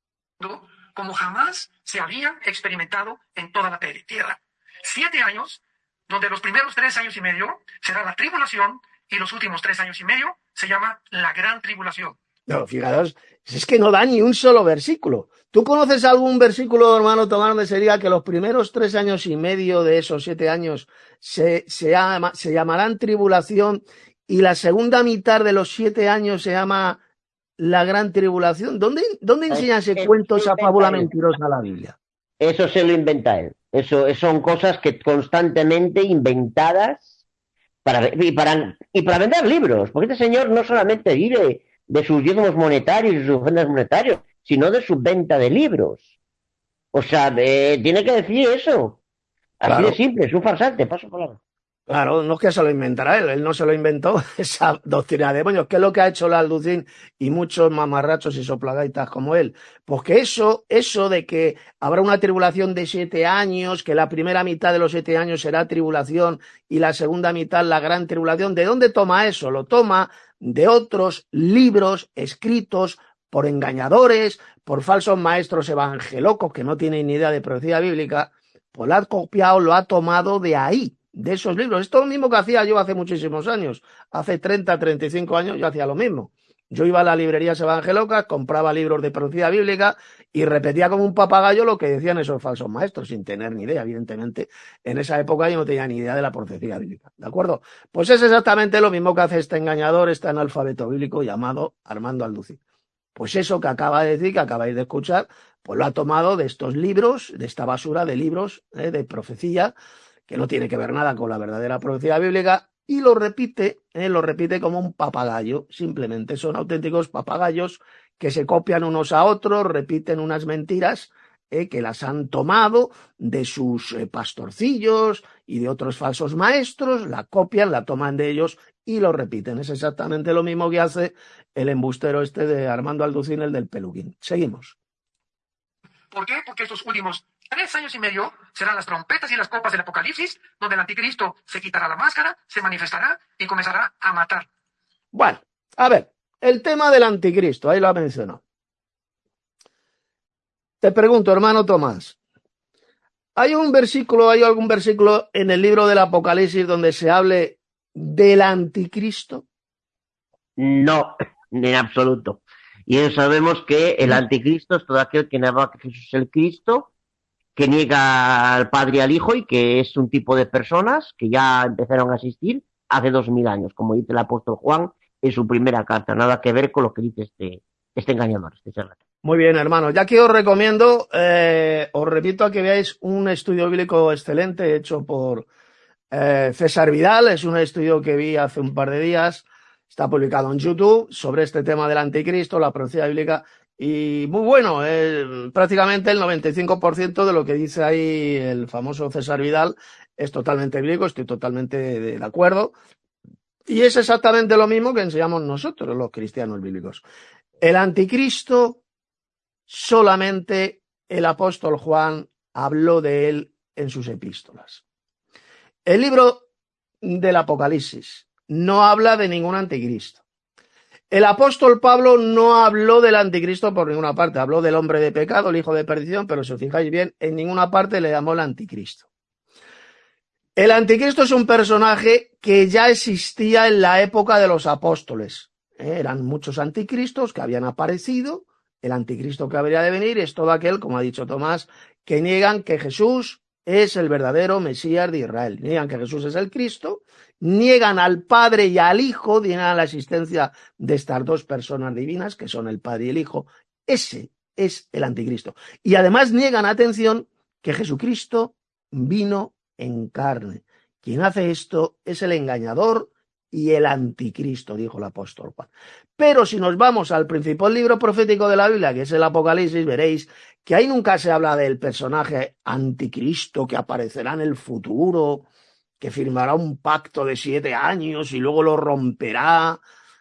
Como jamás se había experimentado en toda la tierra. Siete años, donde los primeros tres años y medio será la tribulación y los últimos tres años y medio se llama la gran tribulación. No, fijaros, es que no da ni un solo versículo. ¿Tú conoces algún versículo, hermano Tomás, donde se diga que los primeros tres años y medio de esos siete años se, se, llama, se llamarán tribulación y la segunda mitad de los siete años se llama la gran tribulación? ¿Dónde, dónde enseña ese es, cuento, esa fábula él. mentirosa la Biblia? Eso se lo inventa él. Eso son cosas que constantemente inventadas para, y, para, y para vender libros. Porque este señor no solamente vive de sus diezmos monetarios y sus ofrendas monetarios, sino de su venta de libros. O sea, eh, tiene que decir eso. Así claro. de simple, es un farsante, paso palabra. Claro, no es que se lo inventara él, él no se lo inventó, esa doctrina de demonios. ¿Qué es lo que ha hecho la Alducín y muchos mamarrachos y soplagaitas como él? Pues que eso, eso de que habrá una tribulación de siete años, que la primera mitad de los siete años será tribulación y la segunda mitad la gran tribulación, ¿de dónde toma eso? Lo toma de otros libros escritos por engañadores, por falsos maestros evangelocos que no tienen ni idea de profecía bíblica, pues lo ha copiado, lo ha tomado de ahí. De esos libros. Esto es lo mismo que hacía yo hace muchísimos años. Hace treinta, treinta y cinco años yo hacía lo mismo. Yo iba a las librerías evangelocas, compraba libros de profecía bíblica y repetía como un papagayo lo que decían esos falsos maestros, sin tener ni idea, evidentemente. En esa época yo no tenía ni idea de la profecía bíblica. ¿De acuerdo? Pues es exactamente lo mismo que hace este engañador, este analfabeto bíblico llamado Armando Alducín. Pues eso que acaba de decir, que acabáis de escuchar, pues lo ha tomado de estos libros, de esta basura de libros eh, de profecía, que no tiene que ver nada con la verdadera profecía bíblica, y lo repite, eh, lo repite como un papagayo. Simplemente son auténticos papagayos que se copian unos a otros, repiten unas mentiras eh, que las han tomado de sus eh, pastorcillos y de otros falsos maestros, la copian, la toman de ellos y lo repiten. Es exactamente lo mismo que hace el embustero este de Armando Alducín, el del peluquín. Seguimos. ¿Por qué? Porque estos últimos tres años y medio serán las trompetas y las copas del Apocalipsis, donde el anticristo se quitará la máscara, se manifestará y comenzará a matar. Bueno, a ver, el tema del anticristo, ahí lo ha mencionado. Te pregunto, hermano Tomás, ¿hay un versículo, hay algún versículo en el libro del Apocalipsis donde se hable del anticristo? No, en absoluto. Y sabemos que el anticristo es todo aquel que niega que Jesús es el Cristo, que niega al Padre y al Hijo, y que es un tipo de personas que ya empezaron a existir hace dos mil años, como dice el apóstol Juan en su primera carta. Nada que ver con lo que dice este, este engañador, este charlatán. Muy bien, hermano. Ya que os recomiendo, eh, os repito a que veáis un estudio bíblico excelente hecho por eh, César Vidal. Es un estudio que vi hace un par de días. Está publicado en YouTube sobre este tema del anticristo, la profecía bíblica. Y muy bueno, eh, prácticamente el noventa y cinco por ciento de lo que dice ahí el famoso César Vidal es totalmente bíblico, estoy totalmente de, de acuerdo. Y es exactamente lo mismo que enseñamos nosotros, los cristianos bíblicos. El anticristo, solamente el apóstol Juan habló de él en sus epístolas. El libro del Apocalipsis no habla de ningún anticristo. El apóstol Pablo no habló del anticristo por ninguna parte, habló del hombre de pecado, el hijo de perdición, pero si os fijáis bien, en ninguna parte le llamó el anticristo. El anticristo es un personaje que ya existía en la época de los apóstoles. ¿Eh? Eran muchos anticristos que habían aparecido. El anticristo que habría de venir es todo aquel, como ha dicho Tomás, que niegan que Jesús es el verdadero Mesías de Israel. Niegan que Jesús es el Cristo, niegan al Padre y al Hijo, niegan la existencia de estas dos personas divinas, que son el Padre y el Hijo. Ese es el anticristo. Y además niegan, atención, que Jesucristo vino en carne. Quien hace esto es el engañador y el anticristo, dijo el apóstol Juan. Pero si nos vamos al principal libro profético de la Biblia, que es el Apocalipsis, veréis que ahí nunca se habla del personaje anticristo que aparecerá en el futuro, que firmará un pacto de siete años y luego lo romperá.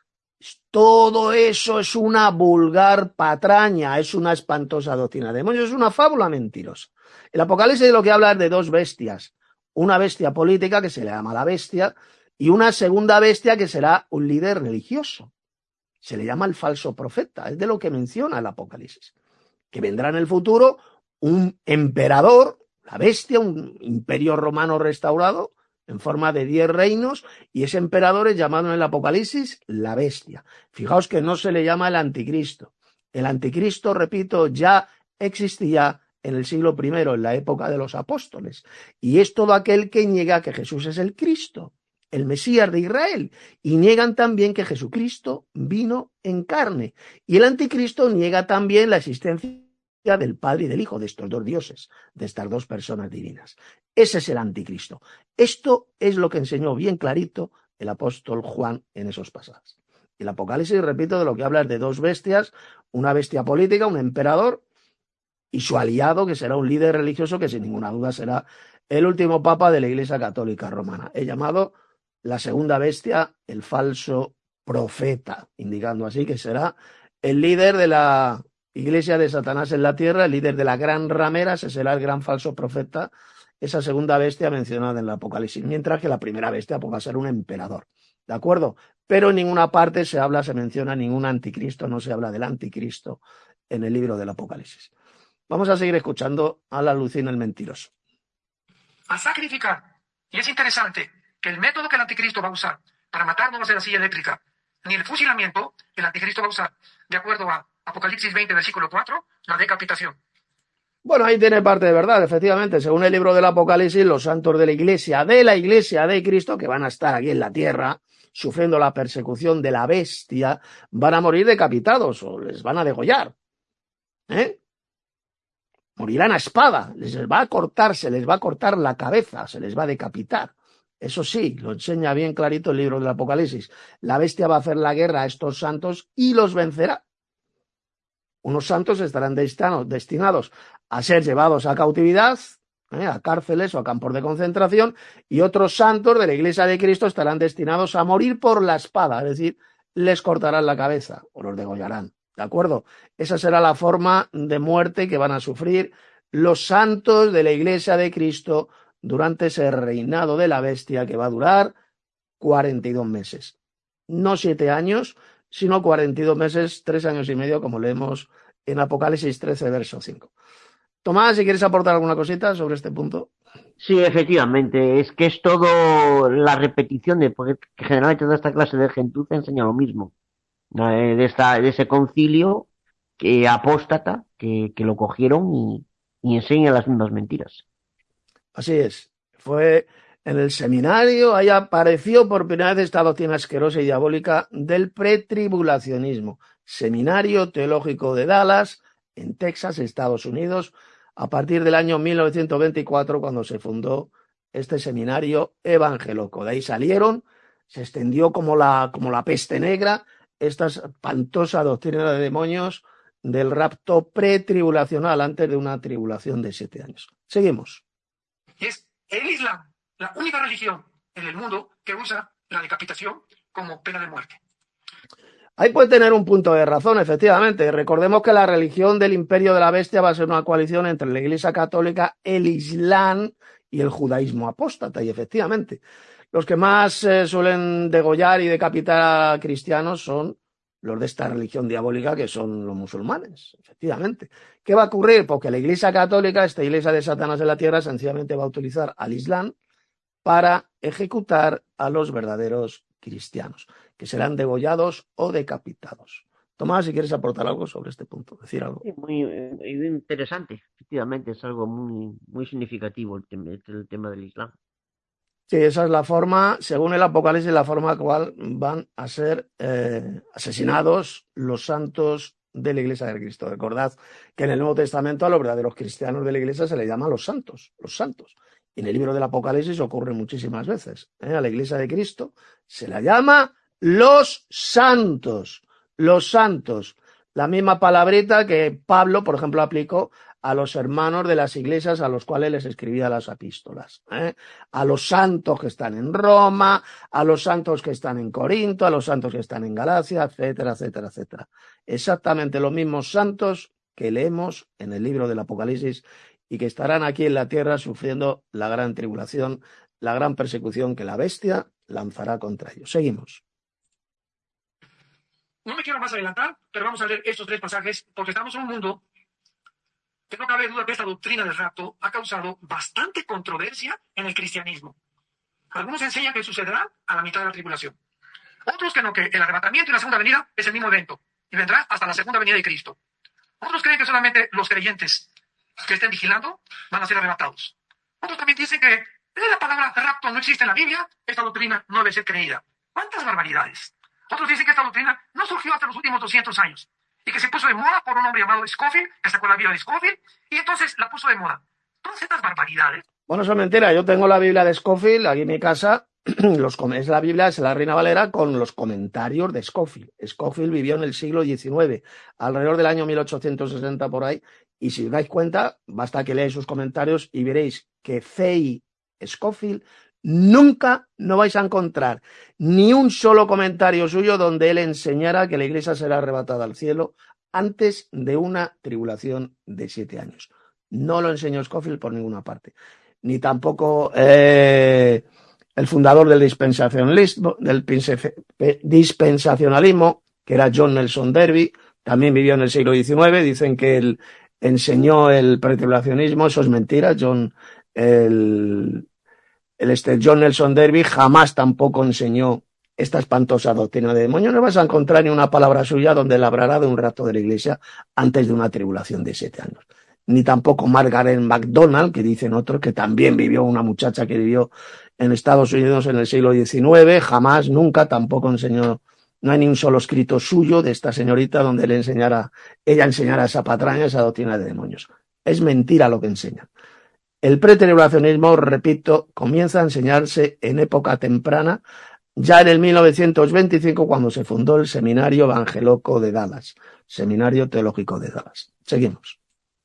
Todo eso es una vulgar patraña, es una espantosa doctrina de demonios, es una fábula mentirosa. El Apocalipsis de lo que habla es de dos bestias, una bestia política que se le llama la bestia y una segunda bestia que será un líder religioso. Se le llama el falso profeta, es de lo que menciona el Apocalipsis, que vendrá en el futuro un emperador, la bestia, un imperio romano restaurado en forma de diez reinos, y ese emperador es llamado en el Apocalipsis la bestia. Fijaos que no se le llama el anticristo. El anticristo, repito, ya existía en el siglo primero, en la época de los apóstoles, y es todo aquel que niega que Jesús es el Cristo, el Mesías de Israel, y niegan también que Jesucristo vino en carne. Y el anticristo niega también la existencia del Padre y del Hijo, de estos dos dioses, de estas dos personas divinas. Ese es el anticristo. Esto es lo que enseñó bien clarito el apóstol Juan en esos pasajes. El Apocalipsis, repito, de lo que habla es de dos bestias, una bestia política, un emperador, y su aliado, que será un líder religioso, que sin ninguna duda será el último papa de la Iglesia Católica Romana. He llamado la segunda bestia el falso profeta, indicando así que será el líder de la Iglesia de Satanás en la tierra, el líder de la gran ramera, ese será el gran falso profeta, esa segunda bestia mencionada en el Apocalipsis, mientras que la primera bestia pues, va a ser un emperador, ¿de acuerdo? Pero en ninguna parte se habla, se menciona ningún anticristo, no se habla del anticristo en el libro del Apocalipsis. Vamos a seguir escuchando a la Lucina el mentiroso. A sacrificar. Y es interesante que el método que el anticristo va a usar para matar no va a ser la silla eléctrica, ni el fusilamiento. El anticristo va a usar, de acuerdo a Apocalipsis veinte, versículo cuatro, la decapitación. Bueno, ahí tiene parte de verdad, efectivamente. Según el libro del Apocalipsis, los santos de la iglesia, de la iglesia de Cristo, que van a estar aquí en la tierra, sufriendo la persecución de la bestia, van a morir decapitados o les van a degollar. ¿Eh? Morirán a espada, les va a cortar, se les va a cortar la cabeza, se les va a decapitar. Eso sí, lo enseña bien clarito el libro del Apocalipsis. La bestia va a hacer la guerra a estos santos y los vencerá. Unos santos estarán destinados a ser llevados a cautividad, ¿eh? a cárceles o a campos de concentración, y otros santos de la Iglesia de Cristo estarán destinados a morir por la espada, es decir, les cortarán la cabeza o los degollarán. ¿De acuerdo? Esa será la forma de muerte que van a sufrir los santos de la Iglesia de Cristo durante ese reinado de la bestia que va a durar cuarenta y dos meses. No siete años, sino cuarenta y dos meses, tres años y medio, como leemos en Apocalipsis trece, verso cinco. Tomás, si quieres aportar alguna cosita sobre este punto. Sí, efectivamente, es que es todo la repetición de, porque generalmente toda esta clase de gentuza enseña lo mismo, ¿no? Eh, de esta, de ese concilio que apóstata, que, que lo cogieron y, y enseña las mismas mentiras. Así es. Fue en el seminario, ahí apareció por primera vez esta doctrina asquerosa y diabólica del pretribulacionismo. Seminario Teológico de Dallas, en Texas, Estados Unidos, a partir del año mil novecientos veinticuatro, cuando se fundó este seminario evangélico. De ahí salieron, se extendió como la, como la peste negra, esta espantosa doctrina de demonios del rapto pretribulacional antes de una tribulación de siete años. Seguimos. Es el Islam, la única religión en el mundo que usa la decapitación como pena de muerte. Ahí puede tener un punto de razón, efectivamente. Recordemos que la religión del imperio de la bestia va a ser una coalición entre la Iglesia Católica, el Islam y el judaísmo apóstata. Y efectivamente, los que más eh, suelen degollar y decapitar a cristianos son los de esta religión diabólica, que son los musulmanes, efectivamente. ¿Qué va a ocurrir? Porque la Iglesia Católica, esta Iglesia de Satanás en la tierra, sencillamente va a utilizar al Islam para ejecutar a los verdaderos cristianos, que serán degollados o decapitados. Tomás, si quieres aportar algo sobre este punto, decir algo. Sí, muy, eh, muy interesante, efectivamente, es algo muy, muy significativo el, tem el tema del Islam. Sí, esa es la forma, según el Apocalipsis, la forma cual van a ser eh, asesinados los santos de la Iglesia de Cristo. Recordad que en el Nuevo Testamento a los verdaderos cristianos de la Iglesia se les llama los santos, los santos. Y en el libro del Apocalipsis ocurre muchísimas veces. ¿eh? A la Iglesia de Cristo se la llama los santos, los santos. La misma palabrita que Pablo, por ejemplo, aplicó a los hermanos de las iglesias a los cuales les escribía las epístolas, ¿eh? A los santos que están en Roma, a los santos que están en Corinto, a los santos que están en Galacia, etcétera, etcétera, etcétera. Exactamente los mismos santos que leemos en el libro del Apocalipsis y que estarán aquí en la tierra sufriendo la gran tribulación, la gran persecución que la bestia lanzará contra ellos. Seguimos. No me quiero más adelantar, pero vamos a leer estos tres pasajes porque estamos en un mundo que no cabe duda que esta doctrina del rapto ha causado bastante controversia en el cristianismo. Algunos enseñan que sucederá a la mitad de la tribulación. Otros que no, que el arrebatamiento y la segunda venida es el mismo evento y vendrá hasta la segunda venida de Cristo. Otros creen que solamente los creyentes que estén vigilando van a ser arrebatados. Otros también dicen que la palabra rapto no existe en la Biblia, esta doctrina no debe ser creída. ¿Cuántas barbaridades? Otros dicen que esta doctrina no surgió hasta los últimos doscientos años y que se puso de moda por un hombre llamado Scofield, que sacó la Biblia de Scofield, y entonces la puso de moda. Todas estas barbaridades. Bueno, eso es mentira. Yo tengo la Biblia de Scofield aquí en mi casa. Los, es la Biblia, es la Reina Valera con los comentarios de Scofield. Scofield vivió en el siglo diecinueve, alrededor del año mil ochocientos sesenta por ahí, y si os dais cuenta, basta que leáis sus comentarios y veréis que C I Scofield nunca no vais a encontrar ni un solo comentario suyo donde él enseñara que la iglesia será arrebatada al cielo antes de una tribulación de siete años. No lo enseñó Scofield por ninguna parte. Ni tampoco eh, el fundador del dispensacionalismo, del dispensacionalismo, que era John Nelson Darby, también vivió en el siglo diecinueve. Dicen que él enseñó el pretribulacionismo. Eso es mentira. John, el, el este, John Nelson Darby jamás tampoco enseñó esta espantosa doctrina de demonios. No vas a encontrar ni una palabra suya donde él hablará de un rapto de la iglesia antes de una tribulación de siete años. Ni tampoco Margaret MacDonald, que dicen otros, que también vivió, una muchacha que vivió en Estados Unidos en el siglo diecinueve, jamás, nunca, tampoco enseñó, no hay ni un solo escrito suyo de esta señorita donde le enseñara, ella enseñara esa patraña, esa doctrina de demonios. Es mentira lo que enseña. El pretribulacionismo, repito, comienza a enseñarse en época temprana, ya en el mil novecientos veinticinco, cuando se fundó el Seminario Evangélico de Dallas, Seminario Teológico de Dallas. Seguimos.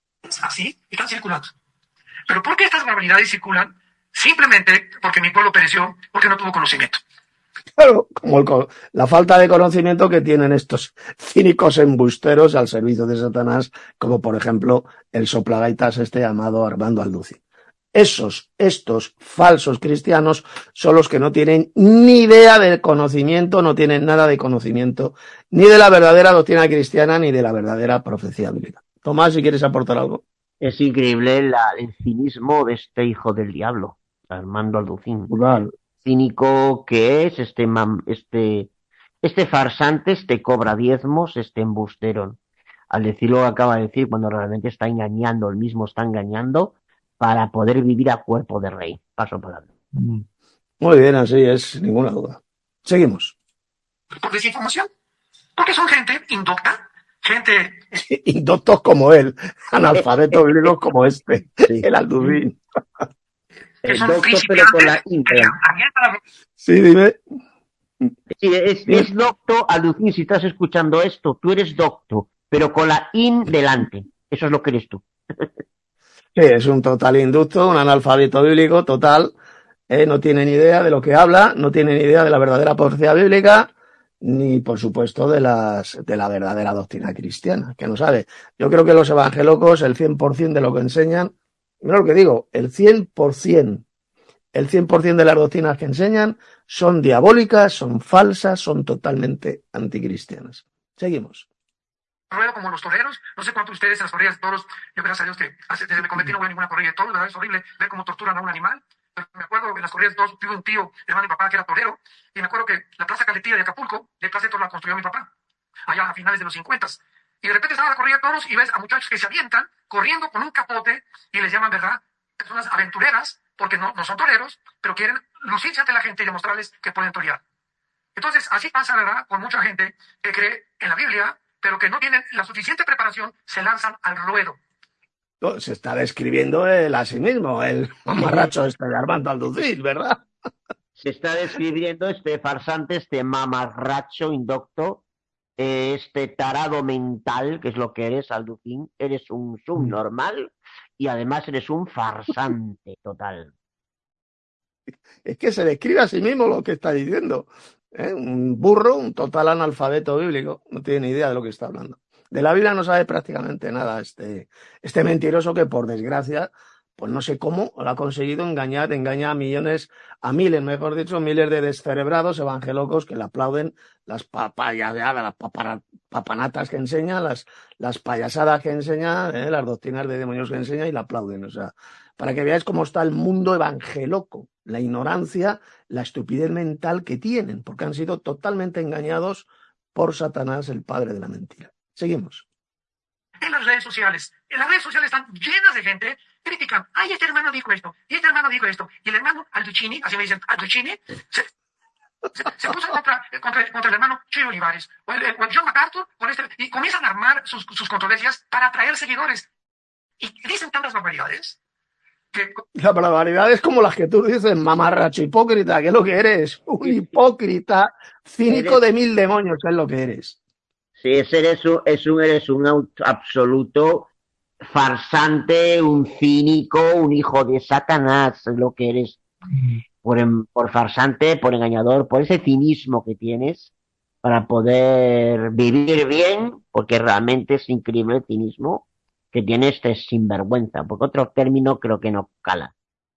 Así están circulando. ¿Pero por qué estas barbaridades circulan? Simplemente porque mi pueblo pereció, porque no tuvo conocimiento. Claro, como el, la falta de conocimiento que tienen estos cínicos embusteros al servicio de Satanás, como por ejemplo el soplagaitas este llamado Armando Alducin. Esos, estos falsos cristianos son los que no tienen ni idea del conocimiento, no tienen nada de conocimiento, ni de la verdadera doctrina cristiana, ni de la verdadera profecía bíblica. Tomás, si quieres aportar algo. Es increíble la- el cinismo de este hijo del diablo, Armando Alducín. Brutal. Cínico que es, este, mam- este, este farsante, este cobra diezmos, este embustero. Al decir lo que acaba de decir, cuando realmente está engañando, él mismo está engañando para poder vivir a cuerpo de rey. Paso por alto. Mm. Muy bien, así es, sin ninguna duda. Seguimos. por desinformación, porque son gente indocta, gente Indoctos como él, analfabetos bíblicos como este, Sí. el Alducín. que Eh, son docto, pero con la principiantes, que ingle. se avientan a- Sí, dime. Sí, es, Dime. es docto, Alducín, si estás escuchando esto, tú eres docto, pero con la in delante. Eso es lo que eres tú. Sí, es un total inducto, un analfabeto bíblico total. eh, no tiene ni idea de lo que habla, no tiene ni idea de la verdadera profecía bíblica, ni por supuesto de las de la verdadera doctrina cristiana, que no sabe. Yo creo que los evangelocos, el cien por ciento de lo que enseñan, mira lo que digo, el cien por ciento, el cien por ciento de las doctrinas que enseñan son diabólicas, son falsas, son totalmente anticristianas. Seguimos. ruedo como los toreros. No sé cuántos de ustedes en las corridas de toros, yo gracias a Dios que hace, desde me convertí no voy a ninguna corrida de toros, ¿verdad? Es horrible ver cómo torturan a un animal. Pero me acuerdo en las corridas de toros, tuve un tío, hermano de mi papá, que era torero, y me acuerdo que la plaza Caletilla de Acapulco, de plaza de toros la construyó mi papá, allá a finales de los cincuenta. Y de repente estaba la corrida de toros y ves a muchachos que se avientan corriendo con un capote y les llaman, ¿verdad?, personas aventureras, porque no, no son toreros, pero quieren lucirse ante la gente y demostrarles que pueden torear. Entonces, así pasa, ¿verdad?, con mucha gente que cree en la Biblia, pero que no tienen la suficiente preparación, se lanzan al ruedo. Se está describiendo él a sí mismo, el mamarracho este de Armando Alducín, ¿verdad? Se está describiendo este farsante, este mamarracho indocto, eh, este tarado mental, que es lo que eres, Alducín. Eres un subnormal y además eres un farsante total. Es que se describe a sí mismo lo que está diciendo. ¿eh? Un burro, un total analfabeto bíblico, no tiene ni idea de lo que está hablando. De la Biblia no sabe prácticamente nada este, este mentiroso que, por desgracia, pues no sé cómo lo ha conseguido engañar, engaña a millones, a miles, mejor dicho, miles de descerebrados evangelocos que le aplauden las papayadas, las papara, papanatas que enseña, las, las payasadas que enseña, ¿eh? las doctrinas de demonios que enseña y le aplauden. O sea, para que veáis cómo está el mundo evangeloco, la ignorancia, la estupidez mental que tienen, porque han sido totalmente engañados por Satanás, el padre de la mentira. Seguimos. En las redes sociales, en las redes sociales están llenas de gente que critican, ay, este hermano dijo esto, y este hermano dijo esto, y el hermano Alducini, así me dicen, Alducini, se, se, se puso contra, contra, contra el hermano Chuy Olivares, o el, el, o el John MacArthur, con este, y comienzan a armar sus, sus controversias para atraer seguidores. Y dicen tantas barbaridades. Que... La barbaridad es como las que tú dices, mamarracho hipócrita, que es lo que eres, un hipócrita, cínico de mil demonios, que es lo que eres. Sí, eres un, es un, eres un absoluto farsante, un cínico, un hijo de Satanás, es lo que eres. Por, por farsante, por engañador, por ese cinismo que tienes para poder vivir bien, porque realmente es increíble el cinismo que tiene este sinvergüenza, porque otro término creo que no cala.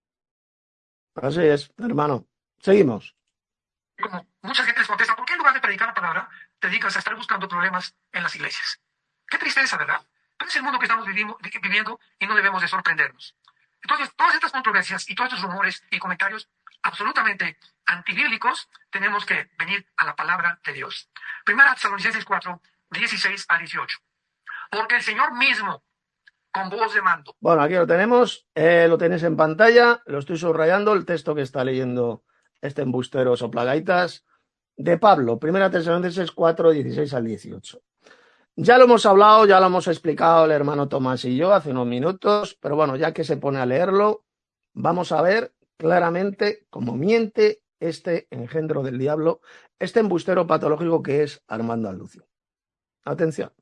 Así es, hermano. Seguimos. Como mucha gente les contesta, ¿por qué en lugar de predicar la palabra te dedicas a estar buscando problemas en las iglesias? Qué tristeza, ¿verdad? Pero es el mundo que estamos viviendo, viviendo y no debemos de sorprendernos. Entonces, todas estas controversias y todos estos rumores y comentarios absolutamente antibíblicos, tenemos que venir a la palabra de Dios. Primera Tesalonicenses cuatro, dieciséis al dieciocho. Porque el Señor mismo, con voz de mando. Bueno, aquí lo tenemos, eh, lo tenéis en pantalla, lo estoy subrayando, el texto que está leyendo este embustero soplagaitas de Pablo, Primera Tesalonicenses cuatro, dieciséis al dieciocho. Ya lo hemos hablado, ya lo hemos explicado el hermano Tomás y yo hace unos minutos, pero bueno, ya que se pone a leerlo, vamos a ver claramente cómo miente este engendro del diablo, este embustero patológico que es Armando Alducín. Atención.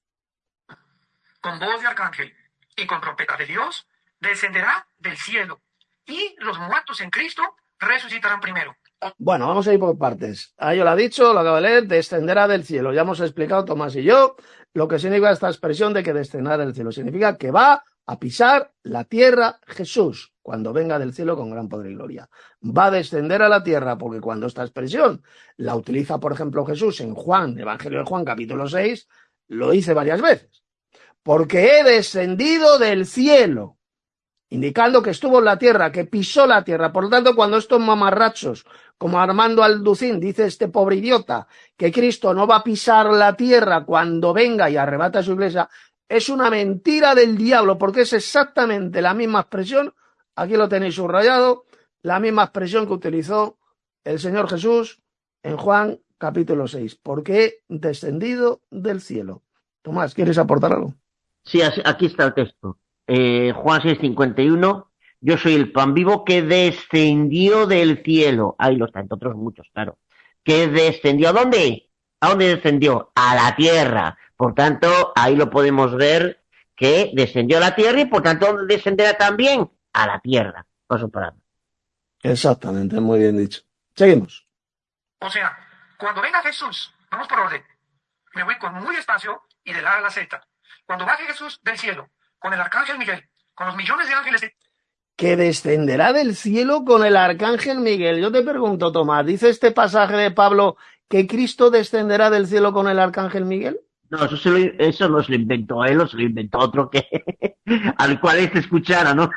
Con voz de arcángel y con trompeta de Dios, descenderá del cielo, y los muertos en Cristo resucitarán primero. Bueno, vamos a ir por partes. Ahí yo lo ha dicho, lo acabo de leer, descenderá del cielo. Ya hemos explicado, Tomás y yo, lo que significa esta expresión de que descenderá del cielo. Significa que va a pisar la tierra Jesús cuando venga del cielo con gran poder y gloria. Va a descender a la tierra porque cuando esta expresión la utiliza, por ejemplo, Jesús en Juan, Evangelio de Juan, capítulo seis, lo dice varias veces. porque he descendido del cielo, indicando que estuvo en la tierra, que pisó la tierra. Por lo tanto, cuando estos mamarrachos, como Armando Alducín, dice este pobre idiota, que Cristo no va a pisar la tierra cuando venga y arrebata a su iglesia, es una mentira del diablo, porque es exactamente la misma expresión, aquí lo tenéis subrayado, la misma expresión que utilizó el Señor Jesús en Juan capítulo seis, porque he descendido del cielo. Tomás, ¿quieres aportar algo? Sí, aquí está el texto. Eh, Juan seis cincuenta y uno, yo soy el pan vivo que descendió del cielo. Ahí lo está, entre otros muchos, claro. ¿Que descendió a dónde? ¿A dónde descendió? A la tierra. Por tanto, ahí lo podemos ver que descendió a la tierra y por tanto descenderá también a la tierra. Paso para. Exactamente, muy bien dicho. Seguimos. O sea, cuando venga Jesús, vamos por orden, me voy con muy despacio y de la A a la Z. Cuando baje Jesús del cielo, con el arcángel Miguel, con los millones de ángeles de... Que descenderá del cielo con el arcángel Miguel. Yo te pregunto, Tomás, ¿dice este pasaje de Pablo que Cristo descenderá del cielo con el arcángel Miguel? No, eso, se lo, eso no se lo inventó él, o se lo inventó otro que al cual él se escuchara, ¿no?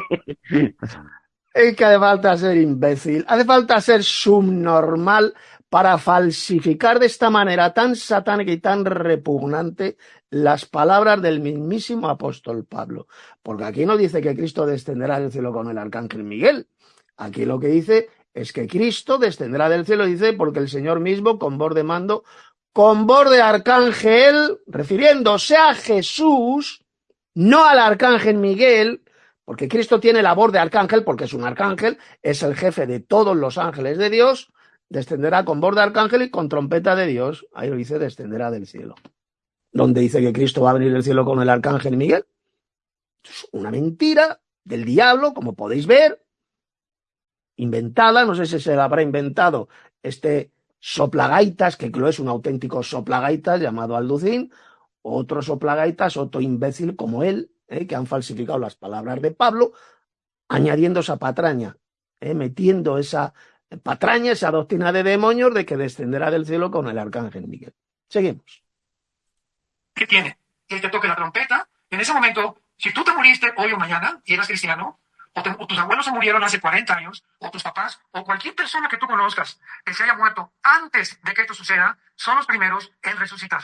Es que hace falta ser imbécil, hace falta ser subnormal para falsificar de esta manera tan satánica y tan repugnante las palabras del mismísimo apóstol Pablo. Porque aquí no dice que Cristo descenderá del cielo con el arcángel Miguel. Aquí lo que dice es que Cristo descenderá del cielo, dice, porque el Señor mismo, con voz de mando, con voz de arcángel, refiriéndose a Jesús, no al arcángel Miguel, porque Cristo tiene la voz de arcángel, porque es un arcángel, es el jefe de todos los ángeles de Dios, descenderá con voz de arcángel y con trompeta de Dios. Ahí lo dice, descenderá del cielo. ¿Dónde dice que Cristo va a venir del cielo con el arcángel Miguel? Es una mentira del diablo, como podéis ver, inventada, no sé si se la habrá inventado este soplagaitas, que lo es un auténtico soplagaitas llamado Alducín, otro soplagaitas, otro imbécil como él, eh, que han falsificado las palabras de Pablo, añadiendo esa patraña, eh, metiendo esa patraña, esa doctrina de demonios de que descenderá del cielo con el arcángel Miguel. Seguimos. ¿Qué tiene? Y él te toque la trompeta. En ese momento, si tú te moriste hoy o mañana y eras cristiano, o, te, o tus abuelos se murieron hace cuarenta años, o tus papás, o cualquier persona que tú conozcas que se haya muerto antes de que esto suceda, son los primeros en resucitar.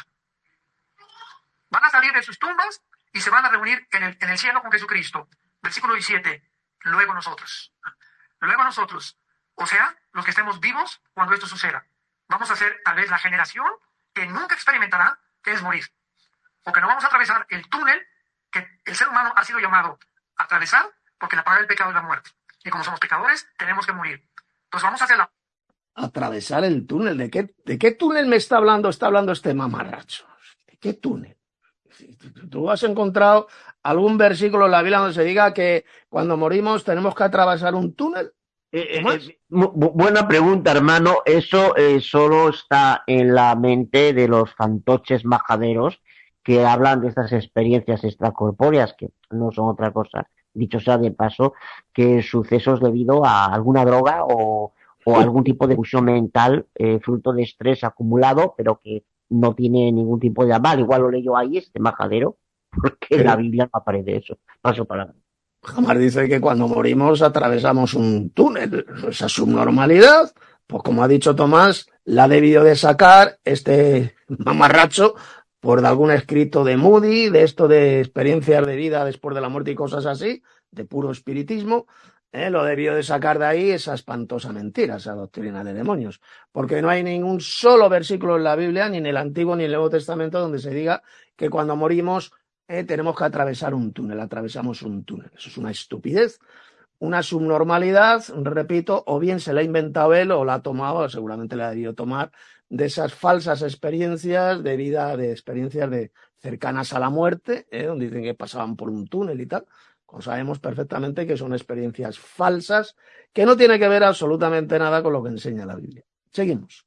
Van a salir de sus tumbas y se van a reunir en el, en el cielo con Jesucristo. Versículo diecisiete. Luego nosotros. Luego nosotros. O sea, los que estemos vivos cuando esto suceda. Vamos a ser tal vez la generación que nunca experimentará qué es morir. Porque no vamos a atravesar el túnel que el ser humano ha sido llamado a atravesar, porque la paga del pecado es la muerte. Y como somos pecadores, tenemos que morir. Entonces vamos a hacer la... Atravesar el túnel. ¿De qué, de qué túnel me está hablando? Está hablando este mamarracho. ¿De qué túnel? ¿Tú has encontrado algún versículo en la Biblia donde se diga que cuando morimos tenemos que atravesar un túnel? Eh, eh, bu buena pregunta, hermano. Eso eh, solo está en la mente de los fantoches majaderos que hablan de estas experiencias extracorpóreas, que no son otra cosa, dicho sea de paso, que sucesos debido a alguna droga o, o algún tipo de fusión mental, eh, fruto de estrés acumulado, pero que no tiene ningún tipo de aval. Igual lo leyó ahí este majadero, porque en la Biblia no aparece eso. Paso palabra. Jamás dice que cuando morimos atravesamos un túnel. Esa subnormalidad, pues como ha dicho Tomás, la ha debido de sacar este mamarracho por algún escrito de Moody, de esto de experiencias de vida después de la muerte y cosas así, de puro espiritismo, eh, lo debió de sacar de ahí esa espantosa mentira, esa doctrina de demonios, porque no hay ningún solo versículo en la Biblia, ni en el Antiguo ni en el Nuevo Testamento, donde se diga que cuando morimos eh, tenemos que atravesar un túnel, atravesamos un túnel. Eso es una estupidez, una subnormalidad, repito, o bien se la ha inventado él o la ha tomado, o seguramente la ha debido tomar, de esas falsas experiencias de vida, de experiencias de cercanas a la muerte, ¿eh? Donde dicen que pasaban por un túnel y tal. Como sabemos perfectamente que son experiencias falsas que no tienen que ver absolutamente nada con lo que enseña la Biblia. Seguimos.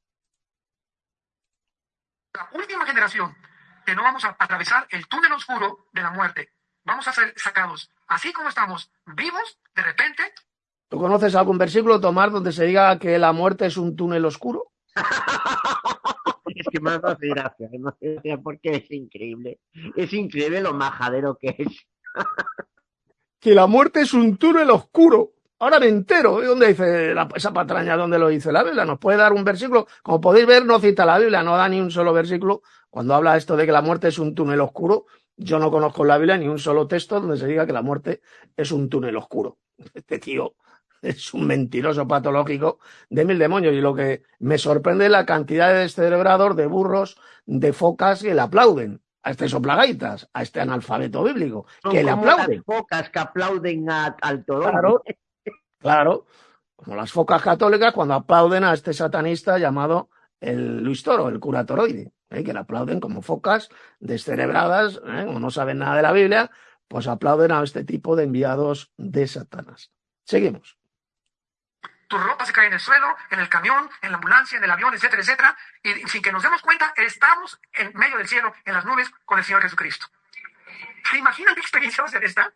La última generación que no vamos a atravesar el túnel oscuro de la muerte. Vamos a ser sacados, así como estamos vivos, de repente. ¿Tú conoces algún versículo, Tomás, donde se diga que la muerte es un túnel oscuro? que más me hace gracia, me hace gracia porque es increíble. Es increíble lo majadero que es. Que la muerte es un túnel oscuro. Ahora me entero. ¿De dónde dice la, esa patraña? ¿Dónde lo dice la Biblia? ¿Nos puede dar un versículo? Como podéis ver, no cita la Biblia, no da ni un solo versículo. Cuando habla esto de que la muerte es un túnel oscuro, yo no conozco en la Biblia ni un solo texto donde se diga que la muerte es un túnel oscuro. Este tío es un mentiroso patológico de mil demonios. Y lo que me sorprende es la cantidad de descerebrados, de burros, de focas que le aplauden. A este soplagaitas, a este analfabeto bíblico, Son que le como aplauden. las focas que aplauden a, al torón. Claro, claro, como las focas católicas cuando aplauden a este satanista llamado el Luis Toro, el cura toroide, ¿eh? Que le aplauden como focas descerebradas, ¿eh? Como no saben nada de la Biblia, pues aplauden a este tipo de enviados de Satanás. Seguimos. Tu ropa se cae en el suelo, en el camión, en la ambulancia, en el avión, etcétera, etcétera, y sin que nos demos cuenta, estamos en medio del cielo, en las nubes, con el Señor Jesucristo. ¿Se imaginan qué experiencia va a ser esta?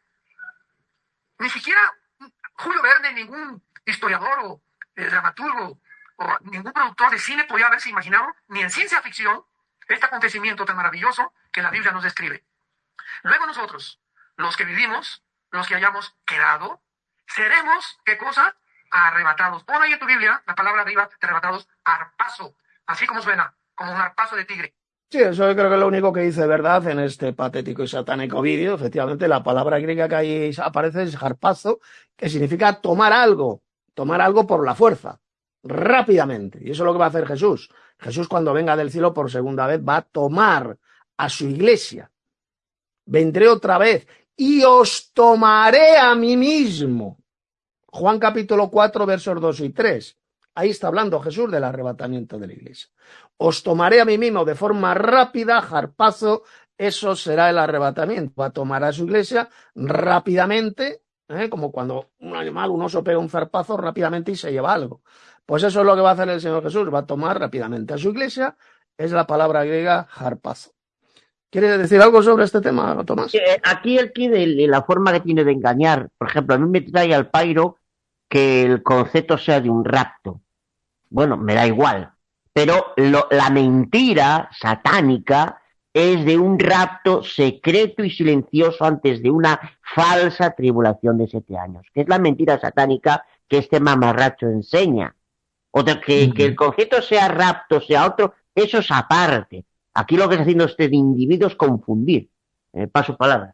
Ni siquiera Julio Verne, ningún historiador o eh, dramaturgo o ningún productor de cine podía haberse imaginado, ni en ciencia ficción, este acontecimiento tan maravilloso que la Biblia nos describe. Luego nosotros, los que vivimos, los que hayamos quedado, seremos, ¿qué cosa? Arrebatados. Pon ahí en tu Biblia la palabra arriba de arrebatados, arpazo, así como suena, como un arpazo de tigre. Sí, eso yo creo que es lo único que dice verdad en este patético y satánico vídeo. Efectivamente, la palabra griega que ahí aparece es harpazo, que significa tomar algo, tomar algo por la fuerza, rápidamente. Y eso es lo que va a hacer Jesús. Jesús, cuando venga del cielo por segunda vez, va a tomar a su iglesia. Vendré otra vez y os tomaré a mí mismo. Juan capítulo cuatro, versos dos y tres. Ahí está hablando Jesús del arrebatamiento de la iglesia. Os tomaré a mí mismo de forma rápida, harpazo, eso será el arrebatamiento. Va a tomar a su iglesia rápidamente, ¿eh? Como cuando un animal, un oso pega un zarpazo rápidamente y se lleva algo. Pues eso es lo que va a hacer el Señor Jesús, va a tomar rápidamente a su iglesia, es la palabra griega harpazo. ¿Quieres decir algo sobre este tema, Tomás? Aquí el que de la forma que tiene de engañar, por ejemplo, a mí me trae al pairo que el concepto sea de un rapto. Bueno, me da igual, pero lo, la mentira satánica es de un rapto secreto y silencioso antes de una falsa tribulación de siete años, que es la mentira satánica que este mamarracho enseña. O de que, uh-huh. que el concepto sea rapto, sea otro, eso es aparte. Aquí lo que está haciendo este individuo es confundir. Eh, paso palabra.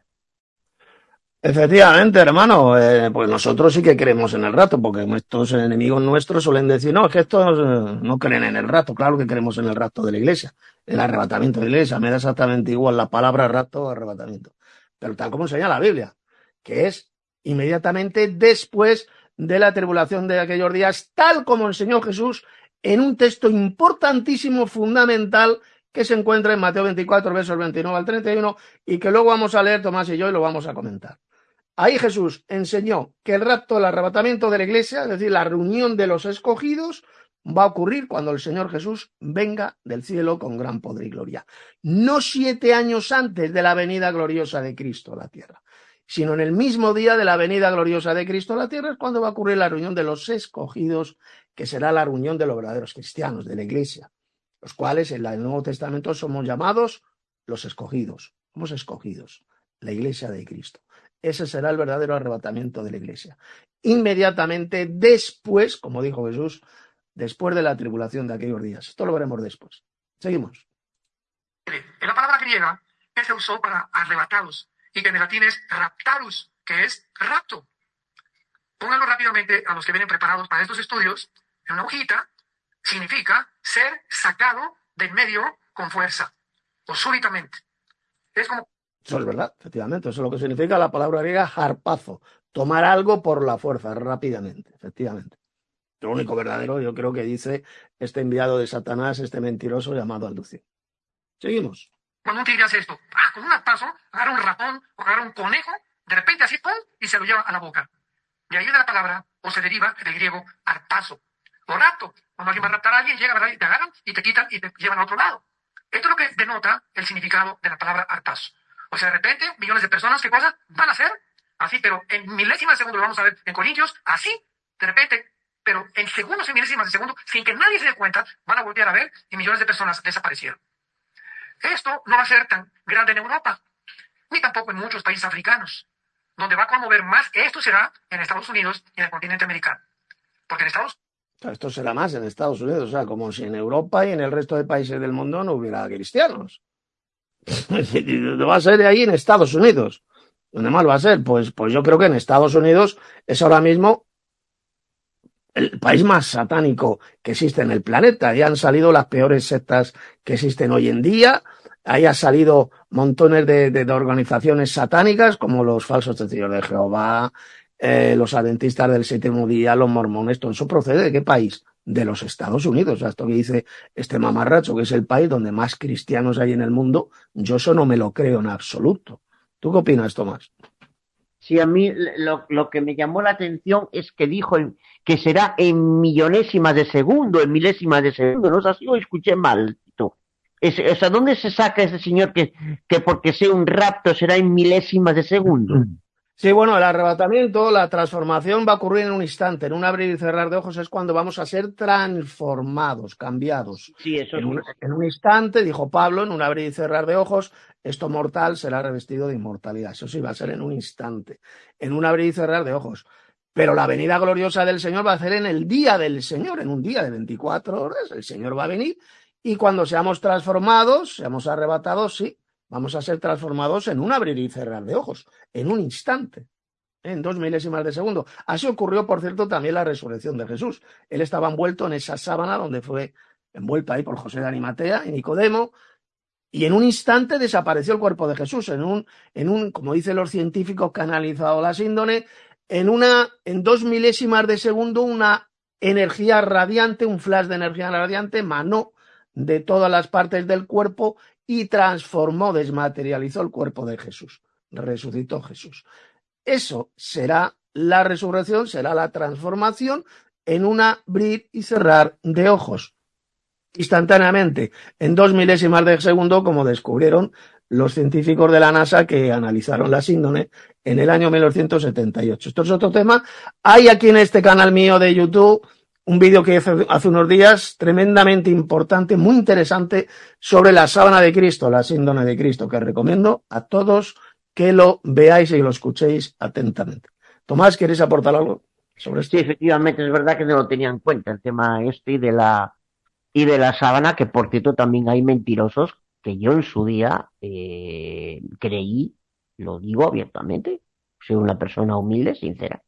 Efectivamente, hermano, eh, pues nosotros sí que creemos en el rapto, porque estos enemigos nuestros suelen decir, no, es que estos eh, no creen en el rapto. Claro que creemos en el rapto de la iglesia, el arrebatamiento de la iglesia. Me da exactamente igual la palabra rapto o arrebatamiento. Pero tal como enseña la Biblia, que es inmediatamente después de la tribulación de aquellos días, tal como enseñó Jesús en un texto importantísimo, fundamental, que se encuentra en Mateo veinticuatro, versos veintinueve al treinta y uno, y que luego vamos a leer Tomás y yo y lo vamos a comentar. Ahí Jesús enseñó que el rapto, el arrebatamiento de la iglesia, es decir, la reunión de los escogidos, va a ocurrir cuando el Señor Jesús venga del cielo con gran poder y gloria. No siete años antes de la venida gloriosa de Cristo a la tierra, sino en el mismo día de la venida gloriosa de Cristo a la tierra es cuando va a ocurrir la reunión de los escogidos, que será la reunión de los verdaderos cristianos, de la iglesia, los cuales en el Nuevo Testamento somos llamados los escogidos, somos escogidos, la iglesia de Cristo. Ese será el verdadero arrebatamiento de la iglesia. Inmediatamente después, como dijo Jesús, después de la tribulación de aquellos días. Esto lo veremos después. Seguimos. En la palabra griega que se usó para arrebatados y que en el latín es raptarus, que es rapto. Pónganlo rápidamente a los que vienen preparados para estos estudios en una hojita. Significa ser sacado de en medio con fuerza o súbitamente. Es como... Eso es verdad, efectivamente. Eso es lo que significa la palabra griega harpazo. Tomar algo por la fuerza, rápidamente, efectivamente. Lo único verdadero, yo creo que dice este enviado de Satanás, este mentiroso llamado Alducín. Seguimos. Cuando un tigre hace esto, ah, con un harpazo, agarra un ratón o agarra un conejo, de repente así, pum, y se lo lleva a la boca. De ahí de la palabra, o se deriva del griego harpazo, o rapto. Cuando alguien va a raptar a alguien, llega, ¿verdad? Y te agarran y te quitan y te llevan a otro lado. Esto es lo que denota el significado de la palabra harpazo. O sea, de repente, millones de personas, ¿qué cosa? Van a ser así, pero en milésimas de segundo lo vamos a ver en Corintios, así, de repente, pero en segundos y milésimas de segundo, sin que nadie se dé cuenta, van a voltear a ver y millones de personas desaparecieron. Esto no va a ser tan grande en Europa, ni tampoco en muchos países africanos. Donde va a conmover más, esto será en Estados Unidos y en el continente americano. Porque en Estados Esto será más en Estados Unidos, o sea, como si en Europa y en el resto de países del mundo no hubiera cristianos. Va a ser ahí en Estados Unidos. ¿Dónde más va a ser? Pues, pues yo creo que en Estados Unidos es ahora mismo el país más satánico que existe en el planeta. Ya han salido las peores sectas que existen hoy en día. Ahí han salido montones de, de, de organizaciones satánicas como los falsos testigos de Jehová, eh, los adventistas del séptimo día, los mormones. Todo eso procede ¿de qué país? De los Estados Unidos. O sea, esto que dice este mamarracho, que es el país donde más cristianos hay en el mundo, yo eso no me lo creo en absoluto. ¿Tú qué opinas, Tomás? Sí, a mí lo, lo que me llamó la atención es que dijo en, que será en millonésimas de segundo, en milésimas de segundo, ¿no es así o escuché mal? Es, o sea, ¿dónde se saca ese señor que, que porque sea un rapto será en milésimas de segundo? Sí, bueno, el arrebatamiento, la transformación va a ocurrir en un instante, en un abrir y cerrar de ojos es cuando vamos a ser transformados, cambiados. Sí, eso en, es un, en un instante, dijo Pablo, en un abrir y cerrar de ojos, esto mortal será revestido de inmortalidad. Eso sí, va a ser en un instante, en un abrir y cerrar de ojos. Pero la venida gloriosa del Señor va a ser en el día del Señor, en un día de veinticuatro horas, el Señor va a venir y cuando seamos transformados, seamos arrebatados, sí, vamos a ser transformados en un abrir y cerrar de ojos, en un instante, en dos milésimas de segundo. Así ocurrió, por cierto, también la resurrección de Jesús. Él estaba envuelto en esa sábana donde fue envuelto ahí por José de Arimatea y Nicodemo, y en un instante desapareció el cuerpo de Jesús, en un, en un como dicen los científicos que han analizado la síndone, en, una, en dos milésimas de segundo una energía radiante, un flash de energía radiante, emanó de todas las partes del cuerpo y transformó, desmaterializó el cuerpo de Jesús. Resucitó Jesús. Eso será la resurrección, será la transformación en un abrir y cerrar de ojos. Instantáneamente, en dos milésimas de segundo, como descubrieron los científicos de la NASA que analizaron la síndone en el año mil novecientos setenta y ocho. Esto es otro tema. Hay aquí en este canal mío de YouTube un vídeo que hice hace unos días tremendamente importante, muy interesante, sobre la sábana de Cristo, la síndone de Cristo, que recomiendo a todos que lo veáis y lo escuchéis atentamente. Tomás, ¿quieres aportar algo sobre esto? Sí, efectivamente, es verdad que no lo tenía en cuenta el tema este y de la y de la sábana, que por cierto también hay mentirosos que yo en su día eh, creí, lo digo abiertamente, soy una persona humilde, sincera,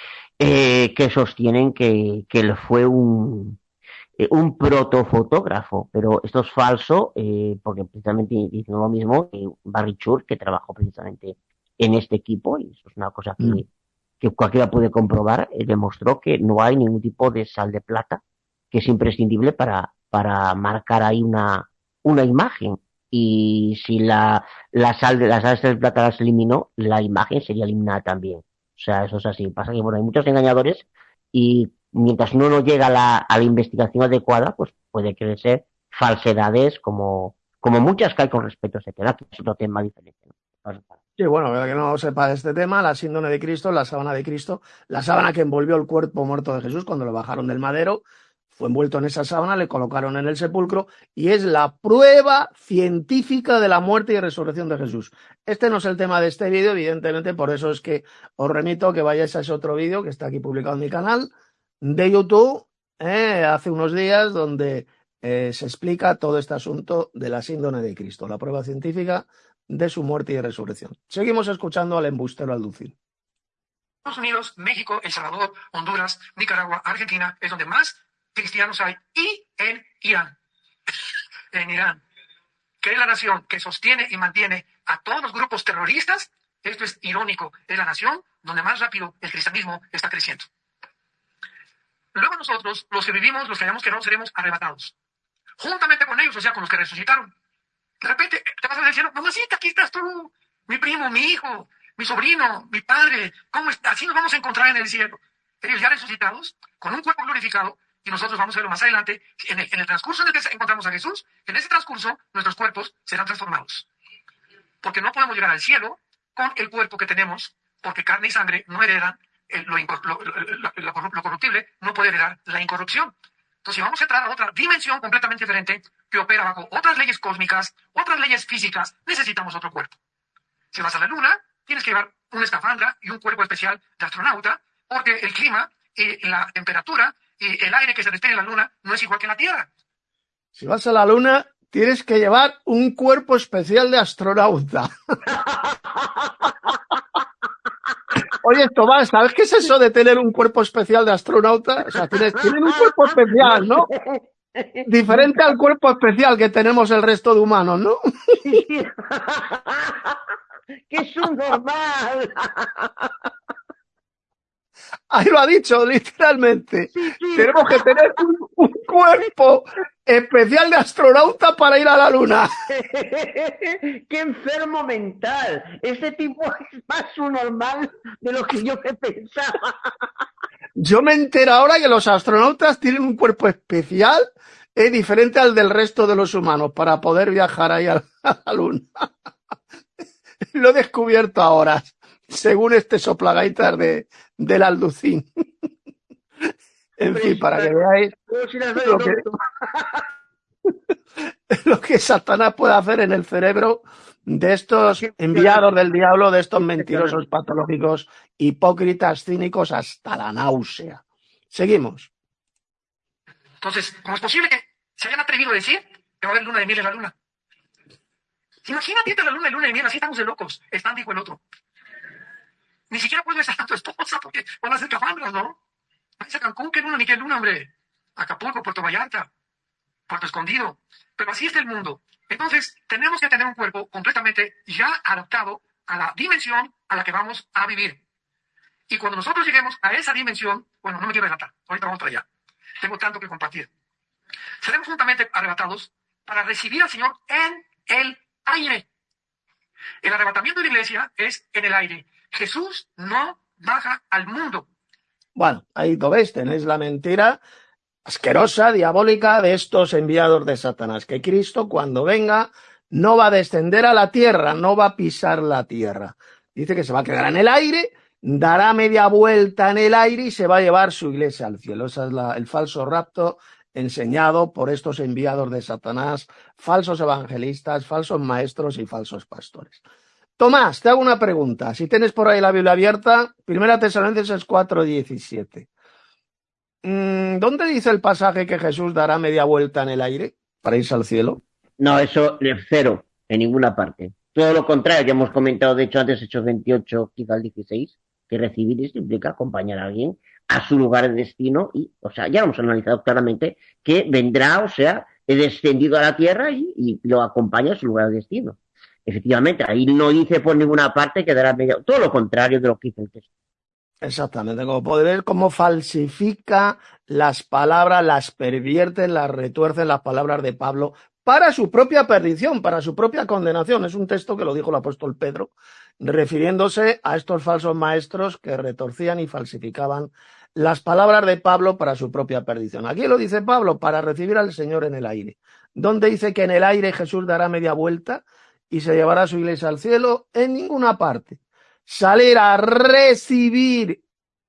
eh, que sostienen que, que él fue un, eh, un protofotógrafo, pero esto es falso, eh, porque precisamente dicen lo mismo eh, Barry Church, que trabajó precisamente en este equipo, y eso es una cosa que, mm. que cualquiera puede comprobar, eh, demostró que no hay ningún tipo de sal de plata que es imprescindible para, para marcar ahí una, una imagen. Y si la, la sal de las sales de plata las eliminó, la imagen sería eliminada también. O sea, eso es así. Pasa que bueno, hay muchos engañadores y mientras uno no llega a la, a la investigación adecuada, pues puede crecer falsedades como, como muchas que hay con respecto a ese tema, que es otro tema diferente, ¿no? Sí, bueno, para que no sepa de este tema, la síndone de Cristo, la sábana de Cristo, la sábana que envolvió el cuerpo muerto de Jesús cuando lo bajaron del madero, fue envuelto en esa sábana, le colocaron en el sepulcro y es la prueba científica de la muerte y resurrección de Jesús. Este no es el tema de este vídeo, evidentemente, por eso es que os remito a que vayáis a ese otro vídeo que está aquí publicado en mi canal de YouTube, eh, hace unos días, donde eh, se explica todo este asunto de la síndone de Cristo, la prueba científica de su muerte y resurrección. Seguimos escuchando al embustero Alducín. Estados Unidos, México, El Salvador, Honduras, Nicaragua, Argentina, es donde más cristianos hay, y en Irán, en Irán, que es la nación que sostiene y mantiene a todos los grupos terroristas. Esto es irónico, es la nación donde más rápido el cristianismo está creciendo. Luego nosotros, los que vivimos, los que hayamos quedado, seremos arrebatados, juntamente con ellos, o sea, con los que resucitaron. De repente te vas a decir, mamacita, aquí estás tú, mi primo, mi hijo, mi sobrino, mi padre, ¿cómo está? Así nos vamos a encontrar en el cielo. Ellos ya resucitados, con un cuerpo glorificado, y nosotros vamos a verlo más adelante, en el, en el transcurso en el que encontramos a Jesús, en ese transcurso nuestros cuerpos serán transformados. Porque no podemos llegar al cielo con el cuerpo que tenemos, porque carne y sangre no heredan el, lo, lo, lo, lo, lo corruptible no puede heredar la incorrupción. Entonces, si vamos a entrar a otra dimensión completamente diferente, que opera bajo otras leyes cósmicas, otras leyes físicas, necesitamos otro cuerpo. Si vas a la luna, tienes que llevar una escafandra y un cuerpo especial de astronauta, porque el clima y la temperatura y el aire que se respira en la luna no es igual que en la Tierra. Si vas a la luna, tienes que llevar un cuerpo especial de astronauta. Oye, Tomás, ¿sabes qué es eso de tener un cuerpo especial de astronauta? O sea, tienes, tienen un cuerpo especial, ¿no? Diferente al cuerpo especial que tenemos el resto de humanos, ¿no? ¡Que es un normal! Ahí lo ha dicho, literalmente. Sí, sí. Tenemos que tener un, un cuerpo especial de astronauta para ir a la luna. ¡Qué enfermo mental! Este tipo es más un normal de lo que yo me pensaba. Yo me entero ahora que los astronautas tienen un cuerpo especial, eh, diferente al del resto de los humanos, para poder viajar ahí a la luna. Lo he descubierto ahora, según este soplagaitas de, del Alducín. En fin, para que veáis lo que, lo que Satanás puede hacer en el cerebro de estos enviados del diablo, de estos mentirosos patológicos, hipócritas, cínicos, hasta la náusea. Seguimos. Entonces, ¿cómo es posible que se hayan atrevido a decir que va a haber luna de miel en la luna? Imagínate la luna de luna de miel, así estamos de locos. Están, dijo el otro. Ni siquiera puedes besar a tu esposa porque van a ser cafandras, ¿no? Váyanse a Cancún, qué luna, ni qué luna, hombre. Acapulco, Puerto Vallarta, Puerto Escondido. Pero así está el mundo. Entonces, tenemos que tener un cuerpo completamente ya adaptado a la dimensión a la que vamos a vivir. Y cuando nosotros lleguemos a esa dimensión, bueno, no me quiero adelantar, ahorita vamos para allá. Tengo tanto que compartir. Seremos juntamente arrebatados para recibir al Señor en el aire. El arrebatamiento de la iglesia es en el aire. Jesús no baja al mundo. Bueno, ahí lo ves, tenéis la mentira asquerosa, diabólica de estos enviados de Satanás, que Cristo cuando venga no va a descender a la tierra, no va a pisar la tierra. Dice que se va a quedar en el aire, dará media vuelta en el aire y se va a llevar su iglesia al cielo. Ese es la, el falso rapto enseñado por estos enviados de Satanás, falsos evangelistas, falsos maestros y falsos pastores. Tomás, te hago una pregunta. Si tienes por ahí la Biblia abierta, Primera Tesalonicenses cuatro diecisiete. ¿Dónde dice el pasaje que Jesús dará media vuelta en el aire para irse al cielo? No, eso es cero, en ninguna parte. Todo lo contrario, que hemos comentado, de hecho, antes, Hechos veintiocho, quizá el dieciséis, que recibir esto implica acompañar a alguien a su lugar de destino y, o sea, ya lo hemos analizado claramente, que vendrá, o sea, he descendido a la tierra y, y lo acompaña a su lugar de destino. Efectivamente, ahí no dice por ninguna parte que dará media, todo lo contrario de lo que dice el texto. Exactamente, como podéis ver cómo falsifica las palabras, las pervierte, las retuerce las palabras de Pablo para su propia perdición, para su propia condenación. Es un texto que lo dijo el apóstol Pedro, refiriéndose a estos falsos maestros que retorcían y falsificaban las palabras de Pablo para su propia perdición. Aquí lo dice Pablo, para recibir al Señor en el aire. ¿Dónde dice que en el aire Jesús dará media vuelta y se llevará a su iglesia al cielo? En ninguna parte. Salir a recibir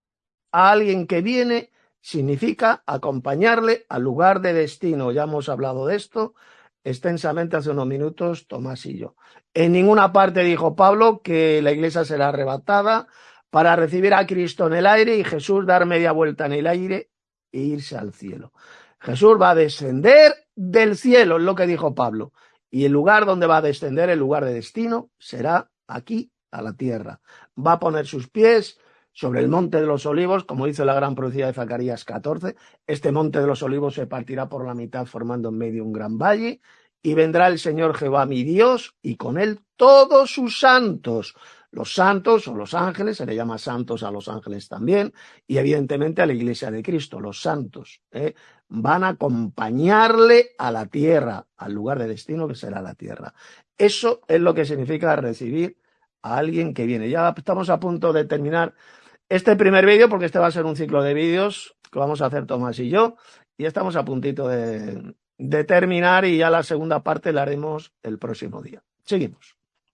a alguien que viene significa acompañarle al lugar de destino. Ya hemos hablado de esto extensamente hace unos minutos, Tomás y yo. En ninguna parte dijo Pablo que la iglesia será arrebatada para recibir a Cristo en el aire y Jesús dar media vuelta en el aire e irse al cielo. Jesús va a descender del cielo, es lo que dijo Pablo. Y el lugar donde va a descender, el lugar de destino, será aquí, a la tierra. Va a poner sus pies sobre el monte de los olivos, como dice la gran profecía de Zacarías catorce. Este monte de los olivos se partirá por la mitad formando en medio un gran valle y vendrá el Señor Jehová mi Dios y con él todos sus santos. Los santos o los ángeles, se le llama santos a los ángeles también, y evidentemente a la iglesia de Cristo, los santos, ¿eh? van a acompañarle a la tierra, al lugar de destino que será la tierra. Eso es lo que significa recibir a alguien que viene. Ya estamos a punto de terminar este primer vídeo, porque este va a ser un ciclo de vídeos que vamos a hacer Tomás y yo, y estamos a puntito de, de terminar y ya la segunda parte la haremos el próximo día. Seguimos.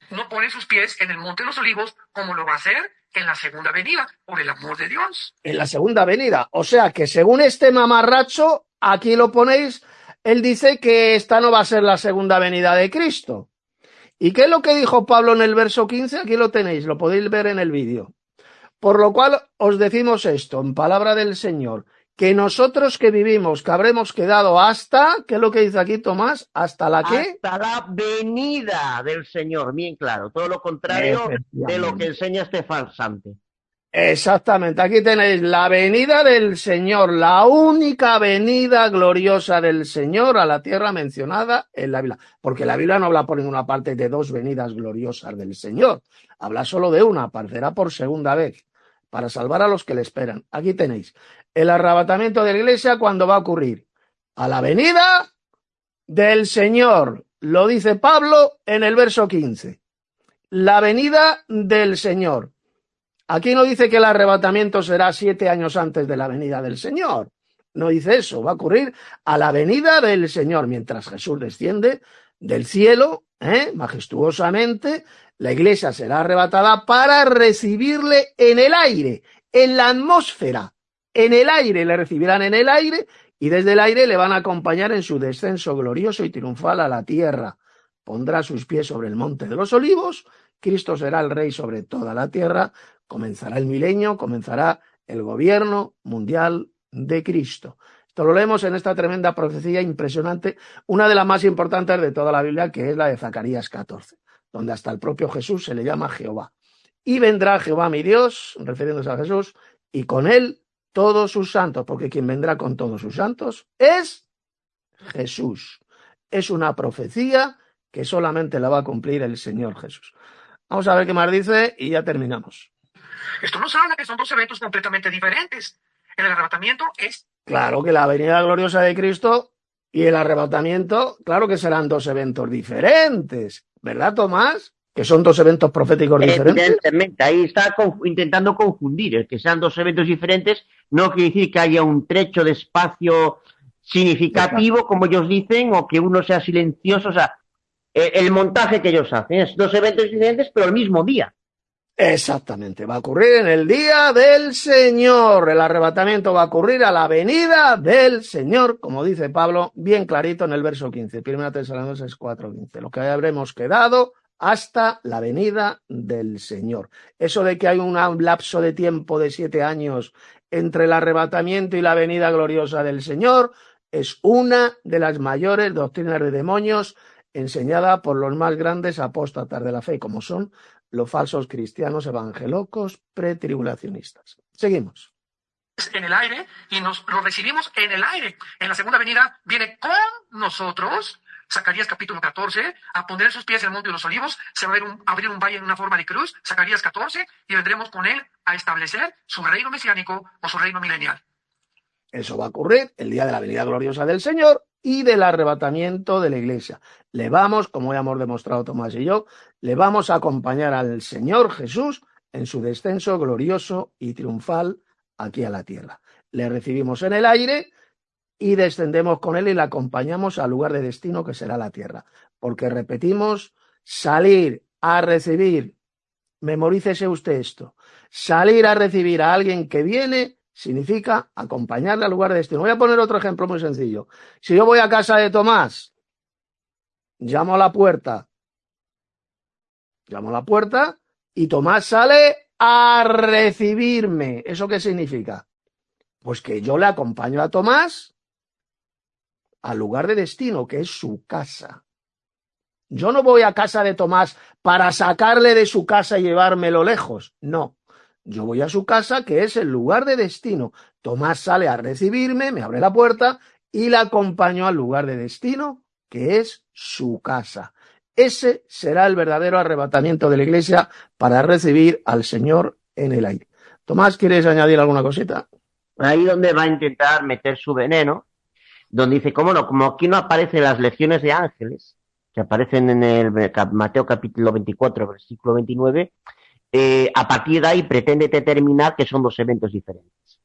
no pone sus pies en el Monte de los Olivos como lo va a hacer en la segunda venida, por el amor de Dios. En la segunda venida. O sea que según este mamarracho, aquí lo ponéis, él dice que esta no va a ser la segunda venida de Cristo. ¿Y qué es lo que dijo Pablo en el verso quince? Aquí lo tenéis, lo podéis ver en el vídeo. Por lo cual os decimos esto, en palabra del Señor, que nosotros que vivimos, que habremos quedado hasta, ¿qué es lo que dice aquí Tomás? ¿Hasta la qué? Hasta la venida del Señor, bien claro. Todo lo contrario de lo que enseña este farsante. Exactamente, aquí tenéis la venida del Señor, la única venida gloriosa del Señor a la tierra mencionada en la Biblia. Porque la Biblia no habla por ninguna parte de dos venidas gloriosas del Señor. Habla solo de una, aparecerá por segunda vez, para salvar a los que le esperan. Aquí tenéis el arrebatamiento de la iglesia cuando va a ocurrir. A la venida del Señor, lo dice Pablo en el verso quince. La venida del Señor. Aquí no dice que el arrebatamiento será siete años antes de la venida del Señor. No dice eso. Va a ocurrir a la venida del Señor. Mientras Jesús desciende del cielo, ¿eh? majestuosamente, la iglesia será arrebatada para recibirle en el aire, en la atmósfera. En el aire, le recibirán en el aire y desde el aire le van a acompañar en su descenso glorioso y triunfal a la tierra. Pondrá sus pies sobre el monte de los olivos. Cristo será el rey sobre toda la tierra. Comenzará el milenio, comenzará el gobierno mundial de Cristo. Esto lo leemos en esta tremenda profecía impresionante, una de las más importantes de toda la Biblia, que es la de Zacarías catorce, donde hasta el propio Jesús se le llama Jehová. Y vendrá Jehová mi Dios, refiriéndose a Jesús, y con él todos sus santos, porque quien vendrá con todos sus santos es Jesús. Es una profecía que solamente la va a cumplir el Señor Jesús. Vamos a ver qué más dice y ya terminamos. Esto nos habla que son dos eventos completamente diferentes. El arrebatamiento es... Claro que la venida gloriosa de Cristo y el arrebatamiento, claro que serán dos eventos diferentes. ¿Verdad, Tomás? Que son dos eventos proféticos diferentes. Evidentemente, ahí está conf- intentando confundir. El que sean dos eventos diferentes no quiere decir que haya un trecho de espacio significativo, como ellos dicen, o que uno sea silencioso. O sea, el, el montaje que ellos hacen es dos eventos diferentes, pero el mismo día. Exactamente, va a ocurrir en el día del Señor. El arrebatamiento va a ocurrir a la venida del Señor, como dice Pablo, bien clarito en el verso quince, Primera Tesalonicenses cuatro quince. Lo que habremos quedado hasta la venida del Señor. Eso de que hay un lapso de tiempo de siete años entre el arrebatamiento y la venida gloriosa del Señor es una de las mayores doctrinas de demonios enseñada por los más grandes apóstatas de la fe, como son los falsos cristianos evangelocos pretribulacionistas. Seguimos. En el aire y nos lo recibimos en el aire. En la segunda venida viene con nosotros, Zacarías capítulo catorce, a poner sus pies en el monte de los olivos, se va a abrir un, abrir un valle en una forma de cruz, Zacarías catorce, y vendremos con él a establecer su reino mesiánico o su reino milenial. Eso va a ocurrir el día de la venida gloriosa del Señor y del arrebatamiento de la iglesia. Le vamos, como ya hemos demostrado Tomás y yo, le vamos a acompañar al Señor Jesús en su descenso glorioso y triunfal aquí a la tierra. Le recibimos en el aire y descendemos con él y le acompañamos al lugar de destino que será la tierra. Porque repetimos, salir a recibir, memorícese usted esto, salir a recibir a alguien que viene significa acompañarle al lugar de destino. Voy a poner otro ejemplo muy sencillo. Si yo voy a casa de Tomás, llamo a la puerta, llamo a la puerta y Tomás sale a recibirme. ¿Eso qué significa? Pues que yo le acompaño a Tomás al lugar de destino, que es su casa. Yo no voy a casa de Tomás para sacarle de su casa y llevármelo lejos. No. Yo voy a su casa, que es el lugar de destino. Tomás sale a recibirme, me abre la puerta y la acompaño al lugar de destino, que es su casa. Ese será el verdadero arrebatamiento de la iglesia para recibir al Señor en el aire. Tomás, ¿quieres añadir alguna cosita? Ahí donde va a intentar meter su veneno, donde dice, cómo no, como aquí no aparecen las legiones de ángeles, que aparecen en el Mateo capítulo veinticuatro, versículo veintinueve, Eh, a partir de ahí pretende determinar que son dos eventos diferentes.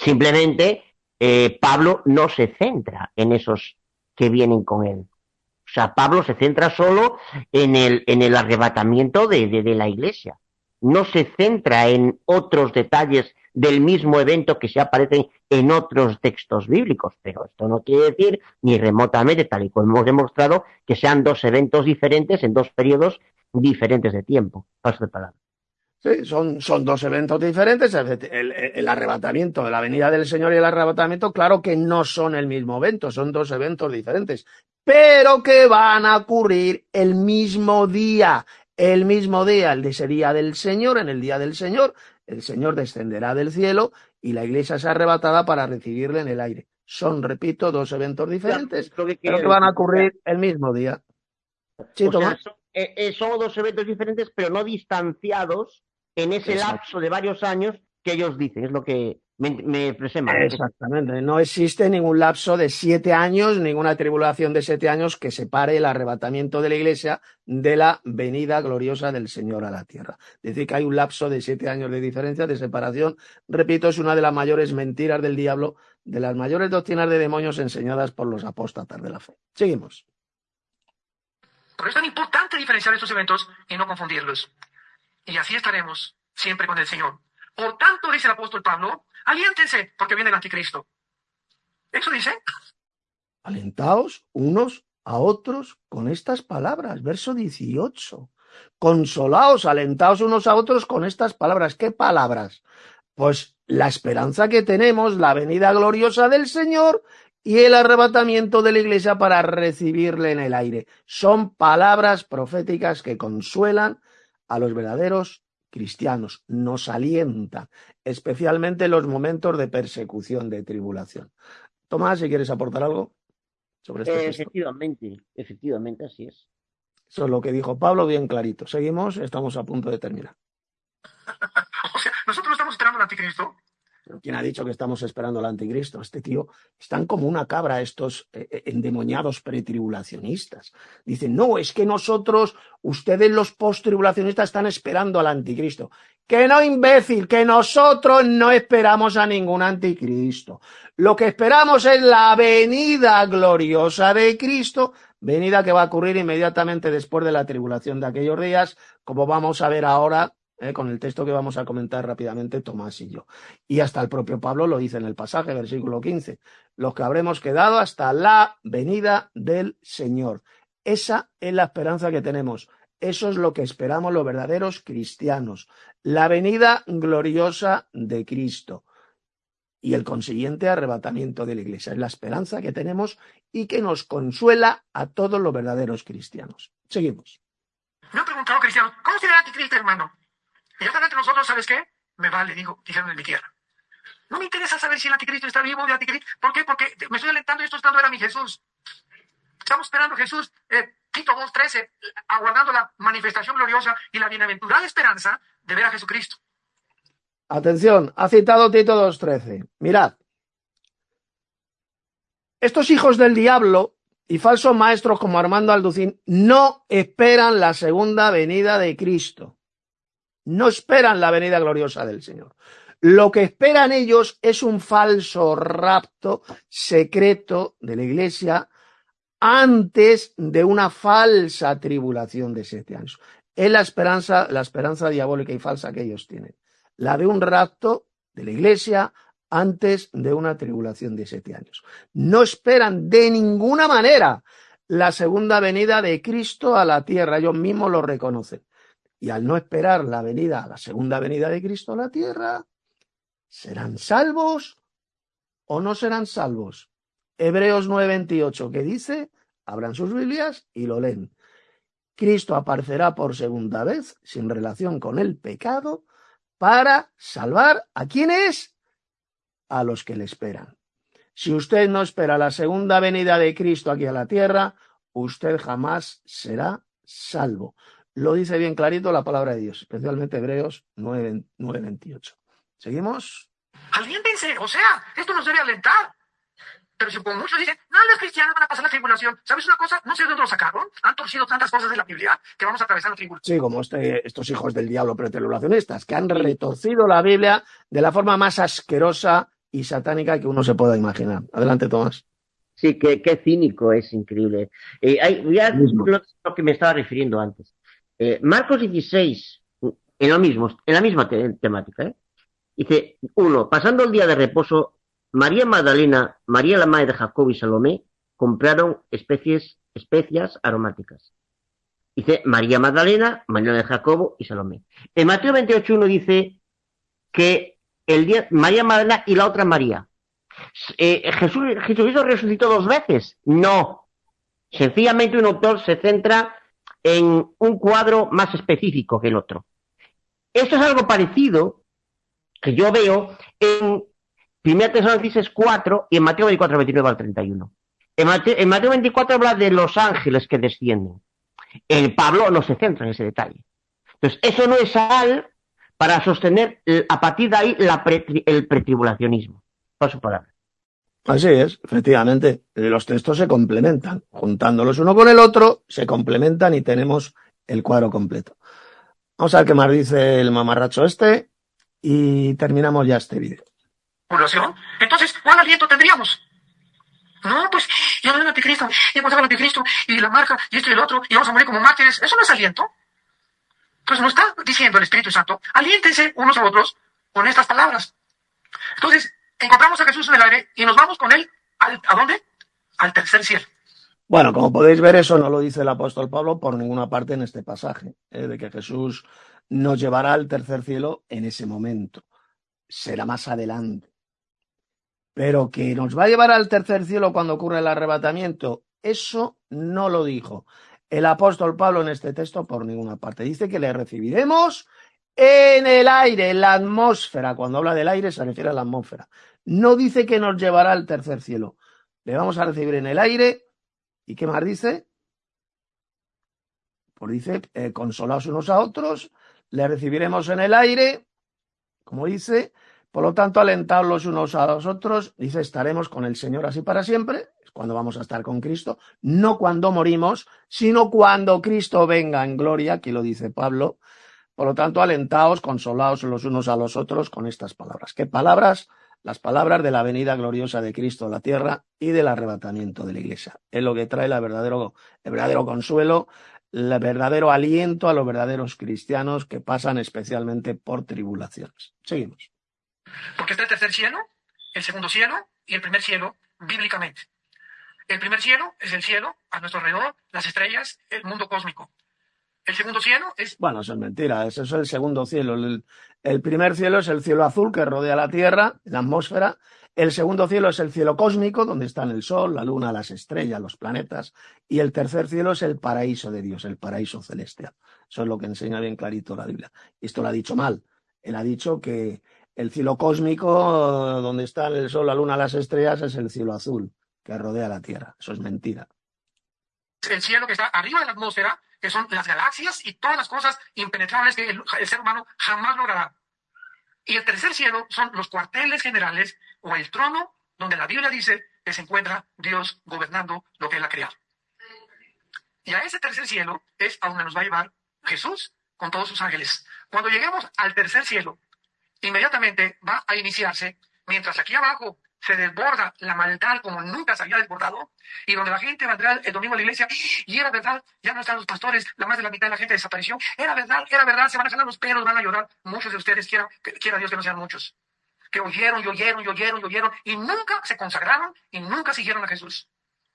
Simplemente eh, Pablo no se centra en esos que vienen con él. sea, Pablo se centra solo en el, en el arrebatamiento de, de, de la iglesia. No se centra en otros detalles del mismo evento que se aparecen en otros textos bíblicos, pero esto no quiere decir ni remotamente, tal y como hemos demostrado, que sean dos eventos diferentes en dos periodos diferentes de tiempo. Paso de palabra. Sí, son, son dos eventos diferentes. El, el, el arrebatamiento de la venida del Señor y el arrebatamiento, claro que no son el mismo evento, son dos eventos diferentes, pero que van a ocurrir el mismo día. El mismo día, el de ese día del Señor, en el día del Señor, el Señor descenderá del cielo y la iglesia será arrebatada para recibirle en el aire. Son, repito, dos eventos diferentes, Claro, que pero que van a ocurrir el mismo día. Sí, o sea, Tomás. son, eh, son dos eventos diferentes, pero no distanciados en ese Exacto. lapso de varios años que ellos dicen. Es lo que me, me expresé mal. Exactamente. No existe ningún lapso de siete años, ninguna tribulación de siete años que separe el arrebatamiento de la iglesia de la venida gloriosa del Señor a la tierra. Decir que hay un lapso de siete años de diferencia, de separación, repito, es una de las mayores mentiras del diablo, de las mayores doctrinas de demonios enseñadas por los apóstatas de la fe. Seguimos. Por eso es tan importante diferenciar estos eventos y no confundirlos. Y así estaremos siempre con el Señor. Por tanto, dice el apóstol Pablo, aliéntense porque viene el anticristo. ¿Eso dice? Alentaos unos a otros con estas palabras. Verso dieciocho. Consolaos, alentaos unos a otros con estas palabras. ¿Qué palabras? Pues la esperanza que tenemos, la venida gloriosa del Señor y el arrebatamiento de la iglesia para recibirle en el aire. Son palabras proféticas que consuelan a los verdaderos cristianos, nos alientan, especialmente en los momentos de persecución, de tribulación. Tomás, si quieres aportar algo sobre este eh, texto. Efectivamente, efectivamente, así es. Eso es lo que dijo Pablo, bien clarito. Seguimos, estamos a punto de terminar. O sea, nosotros estamos esperando al anticristo. ¿Quién ha dicho que estamos esperando al anticristo? Este tío, están como una cabra estos eh, endemoniados pretribulacionistas. Dicen, no, es que nosotros, ustedes los posttribulacionistas están esperando al anticristo. Que no, imbécil, que nosotros no esperamos a ningún anticristo. Lo que esperamos es la venida gloriosa de Cristo, venida que va a ocurrir inmediatamente después de la tribulación de aquellos días, como vamos a ver ahora, Eh, con el texto que vamos a comentar rápidamente Tomás y yo. Y hasta el propio Pablo lo dice en el pasaje, versículo quince, los que habremos quedado hasta la venida del Señor. Esa es la esperanza que tenemos. Eso es lo que esperamos los verdaderos cristianos. La venida gloriosa de Cristo y el consiguiente arrebatamiento de la iglesia. Es la esperanza que tenemos y que nos consuela a todos los verdaderos cristianos. Seguimos. Me han preguntado cristianos, ¿cómo será el anticristo, hermano? Y ya están entre nosotros, ¿sabes qué? Me vale, digo, dijeron en mi tierra. No me interesa saber si el anticristo está vivo o el anticristo. ¿Por qué? Porque me estoy alentando y estoy esperando ver a mi Jesús. Estamos esperando a Jesús, eh, Tito dos trece, aguardando la manifestación gloriosa y la bienaventurada esperanza de ver a Jesucristo. Atención, ha citado Tito dos trece. Mirad, estos hijos del diablo y falsos maestros como Armando Alducín no esperan la segunda venida de Cristo. No esperan la venida gloriosa del Señor. Lo que esperan ellos es un falso rapto secreto de la iglesia antes de una falsa tribulación de siete años. Es la esperanza, la esperanza diabólica y falsa que ellos tienen. La de un rapto de la iglesia antes de una tribulación de siete años. No esperan de ninguna manera la segunda venida de Cristo a la tierra. Ellos mismos lo reconocen. Y al no esperar la venida, la segunda venida de Cristo a la tierra, ¿serán salvos o no serán salvos? Hebreos nueve veintiocho, que dice, abran sus Biblias y lo leen. Cristo aparecerá por segunda vez, sin relación con el pecado, para salvar ¿a quiénes? A los que le esperan. Si usted no espera la segunda venida de Cristo aquí a la tierra, usted jamás será salvo. Lo dice bien clarito la palabra de Dios, especialmente Hebreos nueve veintiocho. ¿Seguimos? Aliéntense, o sea, esto nos debe alentar. Pero si como muchos dicen, no, los cristianos van a pasar la tribulación. ¿Sabes una cosa? No sé de dónde lo sacaron. Han torcido tantas cosas de la Biblia que vamos a atravesar la tribulación. Sí, como este, estos hijos del diablo pretribulacionistas, que han retorcido la Biblia de la forma más asquerosa y satánica que uno se pueda imaginar. Adelante, Tomás. Sí, qué, qué cínico, es increíble. Eh, hay, ya Mismo. lo, lo que me estaba refiriendo antes. Eh, Marcos dieciséis, en lo mismo, en la misma te- temática, ¿eh? Dice, uno, pasando el día de reposo, María Magdalena, María la madre de Jacob y Salomé compraron especies, especias aromáticas. Dice María Magdalena, María de Jacobo y Salomé. En Mateo veintiocho uno dice que el día, María Magdalena y la otra María. Eh, Jesús, ¿Jesucristo resucitó dos veces? No. Sencillamente un autor se centra en un cuadro más específico que el otro. Esto es algo parecido que yo veo en primera Tesalonicenses cuatro y en Mateo veinticuatro, veintinueve al treinta y uno. En Mateo, en Mateo veinticuatro habla de los ángeles que descienden. El Pablo no se centra en ese detalle. Entonces, eso no es sal para sostener a partir de ahí la pre, el pretribulacionismo. Paso palabra. Así es, efectivamente. Los textos se complementan. Juntándolos uno con el otro, se complementan y tenemos el cuadro completo. Vamos a ver qué más dice el mamarracho este y terminamos ya este vídeo. Entonces, ¿cuál aliento tendríamos? No, pues, ya no es el anticristo, ya pasaba el anticristo, y la marca, y esto y el otro, y vamos a morir como mártires. ¿Eso no es aliento? Pues nos está diciendo el Espíritu Santo, aliéntense unos a otros con estas palabras. Entonces, encontramos a Jesús en el aire y nos vamos con él, al, ¿a dónde? Al tercer cielo. Bueno, como podéis ver, eso no lo dice el apóstol Pablo por ninguna parte en este pasaje, ¿eh? De que Jesús nos llevará al tercer cielo en ese momento. Será más adelante. Pero que nos va a llevar al tercer cielo cuando ocurre el arrebatamiento, eso no lo dijo el apóstol Pablo en este texto por ninguna parte. Dice que le recibiremos en el aire, en la atmósfera. Cuando habla del aire se refiere a la atmósfera. No dice que nos llevará al tercer cielo. Le vamos a recibir en el aire. ¿Y qué más dice? Pues dice, eh, consolaos unos a otros, le recibiremos en el aire, como dice, por lo tanto, alentaos los unos a los otros, dice, estaremos con el Señor así para siempre, es cuando vamos a estar con Cristo, no cuando morimos, sino cuando Cristo venga en gloria, aquí lo dice Pablo. Por lo tanto, alentaos, consolaos los unos a los otros con estas palabras. ¿Qué palabras? Las palabras de la venida gloriosa de Cristo a la tierra y del arrebatamiento de la iglesia. Es lo que trae la verdadero, el verdadero consuelo, el verdadero aliento a los verdaderos cristianos que pasan especialmente por tribulaciones. Seguimos. Porque está el tercer cielo, el segundo cielo y el primer cielo bíblicamente. El primer cielo es el cielo a nuestro alrededor, las estrellas, el mundo cósmico. El segundo cielo es... Bueno, eso es mentira, eso es el segundo cielo. El, el primer cielo es el cielo azul que rodea la Tierra, la atmósfera. El segundo cielo es el cielo cósmico, donde están el Sol, la Luna, las estrellas, los planetas. Y el tercer cielo es el paraíso de Dios, el paraíso celestial. Eso es lo que enseña bien clarito la Biblia. Y esto lo ha dicho mal. Él ha dicho que el cielo cósmico, donde están el Sol, la Luna, las estrellas, es el cielo azul que rodea la Tierra. Eso es mentira. El cielo que está arriba de la atmósfera, que son las galaxias y todas las cosas impenetrables que el, el ser humano jamás logrará. Y el tercer cielo son los cuarteles generales o el trono donde la Biblia dice que se encuentra Dios gobernando lo que él ha creado. Y a ese tercer cielo es a donde nos va a llevar Jesús con todos sus ángeles. Cuando lleguemos al tercer cielo, inmediatamente va a iniciarse, mientras aquí abajo se desborda la maldad como nunca se había desbordado, y donde la gente vendrá el domingo a la iglesia, y era verdad, ya no están los pastores, la más de la mitad de la gente desapareció, era verdad, era verdad, se van a jalar los pelos, van a llorar, muchos de ustedes, quiera, quiera Dios que no sean muchos, que oyeron, y oyeron, y oyeron, y oyeron, y nunca se consagraron, y nunca siguieron a Jesús.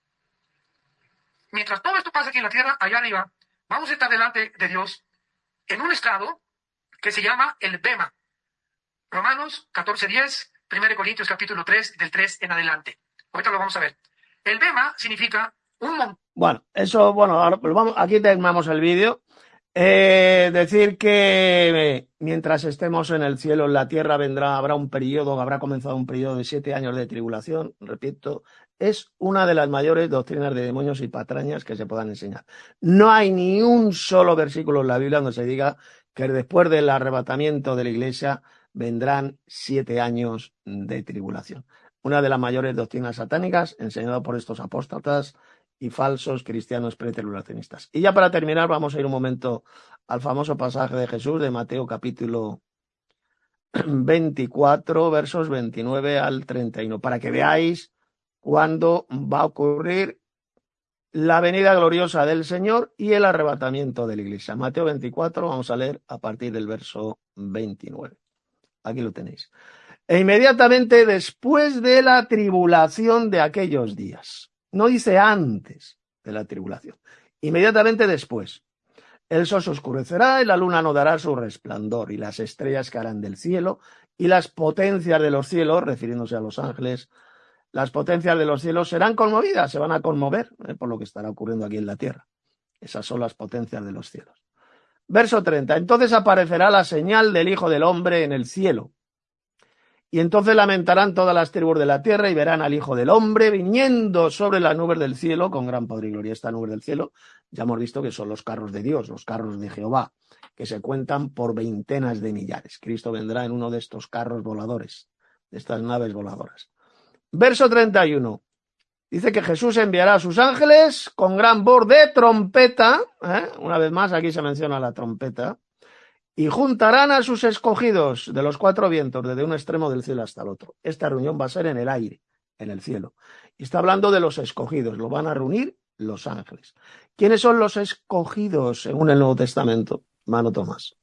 Mientras todo esto pasa aquí en la tierra, allá arriba, vamos a estar delante de Dios, en un estado que se llama el Bema. Romanos catorce diez, primera Corintios capítulo tres, del tres en adelante. Ahorita lo vamos a ver. El Bema significa un montón. Bueno, eso, bueno, ahora, pues vamos, aquí terminamos el vídeo. Eh, decir que mientras estemos en el cielo, en la tierra vendrá, habrá un periodo, habrá comenzado un periodo de siete años de tribulación, repito, es una de las mayores doctrinas de demonios y patrañas que se puedan enseñar. No hay ni un solo versículo en la Biblia donde se diga que después del arrebatamiento de la iglesia vendrán siete años de tribulación. Una de las mayores doctrinas satánicas enseñada por estos apóstatas y falsos cristianos pretribulacionistas. Y ya para terminar vamos a ir un momento al famoso pasaje de Jesús de Mateo capítulo veinticuatro, versos veintinueve al treinta y uno, para que veáis cuando va a ocurrir la venida gloriosa del Señor y el arrebatamiento de la iglesia. Mateo veinticuatro, vamos a leer a partir del verso veintinueve. Aquí lo tenéis. E inmediatamente después de la tribulación de aquellos días. No dice antes de la tribulación. Inmediatamente después. El sol se oscurecerá y la luna no dará su resplandor y las estrellas caerán del cielo y las potencias de los cielos, refiriéndose a los ángeles, las potencias de los cielos serán conmovidas, se van a conmover eh, por lo que estará ocurriendo aquí en la tierra. Esas son las potencias de los cielos. Verso treinta. Entonces aparecerá la señal del Hijo del Hombre en el cielo. Y entonces lamentarán todas las tribus de la tierra y verán al Hijo del Hombre viniendo sobre las nubes del cielo con gran poder y gloria. Estas nubes del cielo ya hemos visto que son los carros de Dios, los carros de Jehová, que se cuentan por veintenas de millares. Cristo vendrá en uno de estos carros voladores, de estas naves voladoras. Verso treinta y uno. Dice que Jesús enviará a sus ángeles con gran voz de trompeta. ¿eh? Una vez más, aquí se menciona la trompeta. Y juntarán a sus escogidos de los cuatro vientos, desde un extremo del cielo hasta el otro. Esta reunión va a ser en el aire, en el cielo. Y está hablando de los escogidos. Lo van a reunir los ángeles. ¿Quiénes son los escogidos según el Nuevo Testamento, hermano Tomás?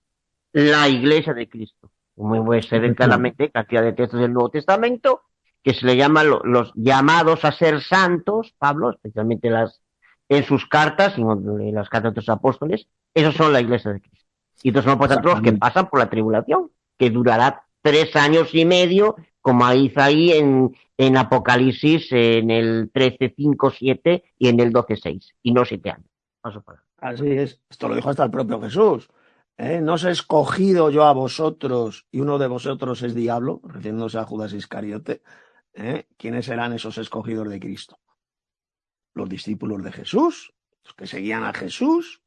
La iglesia de Cristo. Como se ve claramente cantidad de textos del Nuevo Testamento, que se le llaman los llamados a ser santos, Pablo, especialmente las en sus cartas, en las cartas de los apóstoles, esos son la iglesia de Cristo. Y estos son por tanto los que pasan por la tribulación, que durará tres años y medio, como dice ahí en, en Apocalipsis, en el trece, cinco, siete y en el doce, seis, y no siete años. Paso para. Así es, esto lo dijo hasta el propio Jesús. ¿Eh? No os he escogido yo a vosotros, y uno de vosotros es diablo, refiriéndose a Judas Iscariote. ¿Eh? ¿Quiénes serán esos escogidos de Cristo? Los discípulos de Jesús, los que seguían a Jesús.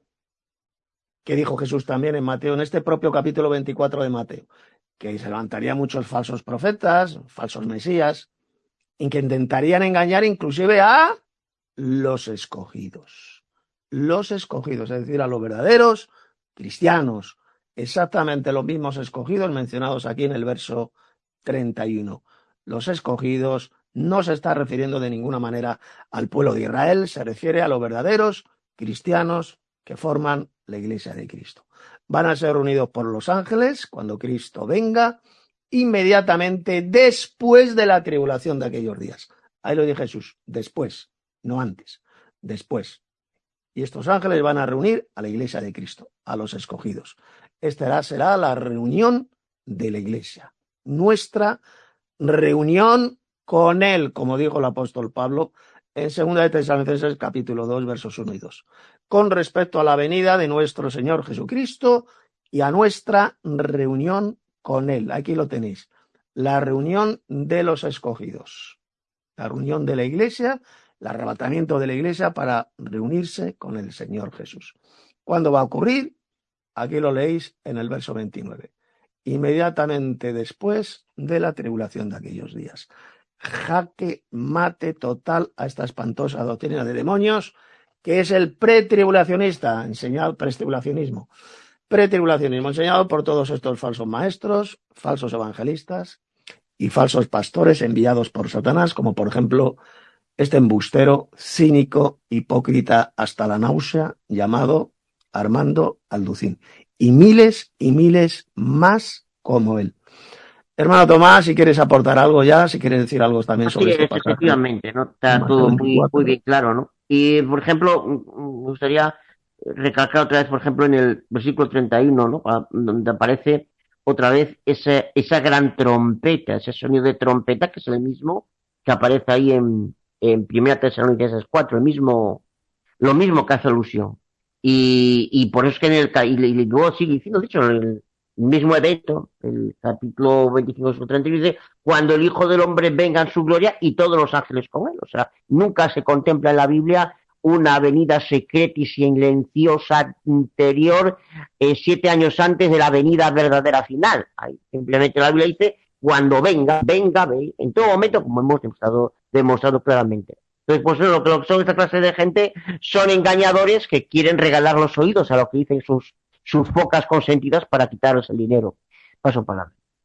¿Qué dijo Jesús también en Mateo, en este propio capítulo veinticuatro de Mateo? Que se levantarían muchos falsos profetas, falsos mesías, y que intentarían engañar inclusive a los escogidos. Los escogidos, es decir, a los verdaderos cristianos. Exactamente los mismos escogidos mencionados aquí en el verso treinta y uno. Los escogidos no se está refiriendo de ninguna manera al pueblo de Israel, se refiere a los verdaderos cristianos que forman la iglesia de Cristo. Van a ser reunidos por los ángeles cuando Cristo venga, inmediatamente después de la tribulación de aquellos días. Ahí lo dice Jesús, después, no antes, después. Y estos ángeles van a reunir a la iglesia de Cristo, a los escogidos. Esta será la reunión de la iglesia, nuestra reunión con él, como dijo el apóstol Pablo en segunda de Tesalonicenses capítulo dos, versos uno y dos, con respecto a la venida de nuestro Señor Jesucristo y a nuestra reunión con él. Aquí lo tenéis, la reunión de los escogidos, la reunión de la iglesia, el arrebatamiento de la iglesia para reunirse con el Señor Jesús. ¿Cuándo va a ocurrir? Aquí lo leéis en el verso veintinueve. Inmediatamente después de la tribulación de aquellos días. Jaque mate total a esta espantosa doctrina de demonios, que es el pretribulacionista, enseñado, pretribulacionismo, pretribulacionismo, enseñado por todos estos falsos maestros, falsos evangelistas y falsos pastores enviados por Satanás, como por ejemplo este embustero, cínico, hipócrita hasta la náusea, llamado Armando Alducín, y miles y miles más como él. Hermano Tomás, si quieres aportar algo ya, si quieres decir algo también Así sobre es, este pasaje. efectivamente, ¿no? Está todo muy, muy bien claro, ¿no? Y, por ejemplo, me gustaría recalcar otra vez, por ejemplo, en el versículo treinta y uno, ¿no? Donde aparece otra vez esa, esa gran trompeta, ese sonido de trompeta, que es el mismo que aparece ahí en, en Primera Tesalonicenses cuatro, el mismo, lo mismo que hace alusión. Y, y por eso es que en el, y, y luego sigue diciendo, de hecho, el mismo evento, el capítulo veinticinco, treinta y uno, dice, cuando el Hijo del Hombre venga en su gloria y todos los ángeles con él. O sea, nunca se contempla en la Biblia una venida secreta y silenciosa interior eh, siete años antes de la venida verdadera final. Ahí, simplemente la Biblia dice, cuando venga, venga, ve, en todo momento, como hemos demostrado, demostrado claramente. Entonces, pues lo que son esta clase de gente son engañadores que quieren regalar los oídos a lo que dicen sus sus focas consentidas para quitarles el dinero. Paso para.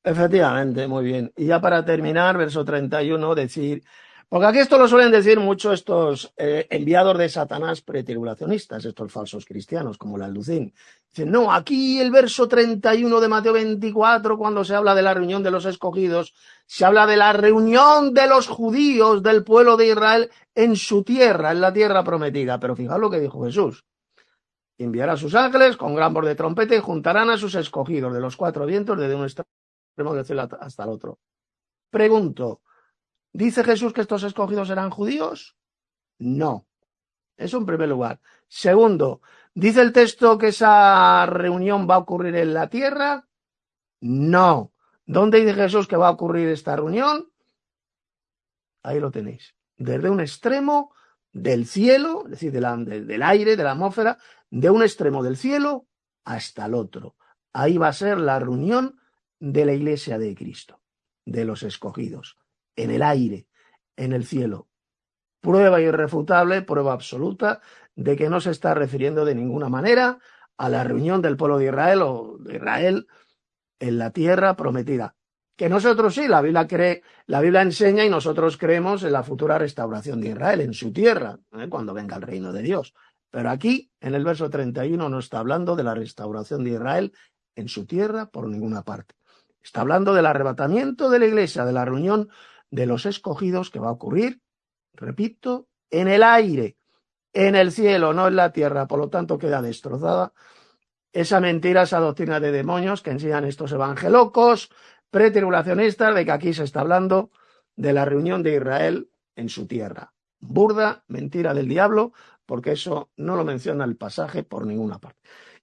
Efectivamente, muy bien. Y ya para terminar, verso treinta y uno, decir, porque aquí esto lo suelen decir mucho estos eh, enviados de Satanás pretribulacionistas, estos falsos cristianos, como el Alducín. Dicen, no, aquí el verso treinta y uno de Mateo veinticuatro, cuando se habla de la reunión de los escogidos, se habla de la reunión de los judíos del pueblo de Israel en su tierra, en la tierra prometida. Pero fijaos lo que dijo Jesús. Enviará a sus ángeles con gran voz de trompeta y juntarán a sus escogidos de los cuatro vientos desde un extremo del cielo hasta el otro. Pregunto, ¿dice Jesús que estos escogidos eran judíos? No. Eso en primer lugar. Segundo, ¿dice el texto que esa reunión va a ocurrir en la tierra? No. ¿Dónde dice Jesús que va a ocurrir esta reunión? Ahí lo tenéis. Desde un extremo del cielo, es decir, de la, de, del aire, de la atmósfera, de un extremo del cielo hasta el otro. Ahí va a ser la reunión de la iglesia de Cristo, de los escogidos, en el aire, en el cielo. Prueba irrefutable, prueba absoluta de que no se está refiriendo de ninguna manera a la reunión del pueblo de Israel o de Israel en la tierra prometida. Que nosotros sí, la Biblia cree, la Biblia enseña y nosotros creemos en la futura restauración de Israel, en su tierra, ¿eh? Cuando venga el reino de Dios. Pero aquí, en el verso treinta y uno, no está hablando de la restauración de Israel en su tierra por ninguna parte. Está hablando del arrebatamiento de la iglesia, de la reunión de los escogidos que va a ocurrir, repito, en el aire, en el cielo, no en la tierra. Por lo tanto, queda destrozada esa mentira, esa doctrina de demonios que enseñan estos evangelocos pretribulacionistas, de que aquí se está hablando de la reunión de Israel en su tierra. Burda mentira del diablo, porque eso no lo menciona el pasaje por ninguna parte.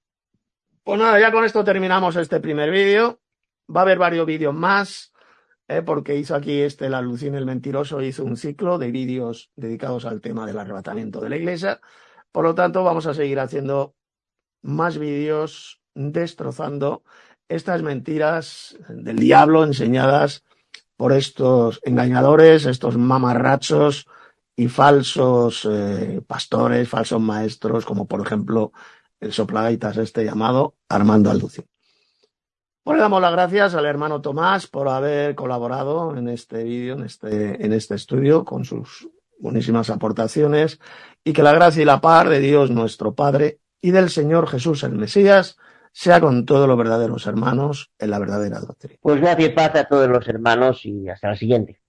Pues nada, ya con esto terminamos este primer vídeo. Va a haber varios vídeos más, eh, porque hizo aquí este, el Alducín el mentiroso, hizo un ciclo de vídeos dedicados al tema del arrebatamiento de la iglesia. Por lo tanto, vamos a seguir haciendo más vídeos destrozando estas mentiras del diablo enseñadas por estos engañadores, estos mamarrachos y falsos eh, pastores, falsos maestros, como por ejemplo el soplagaitas este llamado Armando Alducín. Pues le damos las gracias al hermano Tomás por haber colaborado en este vídeo, en este, en este estudio, con sus buenísimas aportaciones, y que la gracia y la paz de Dios nuestro Padre y del Señor Jesús el Mesías sea con todos los verdaderos hermanos en la verdadera doctrina. Pues gracias y paz a todos los hermanos y hasta la siguiente.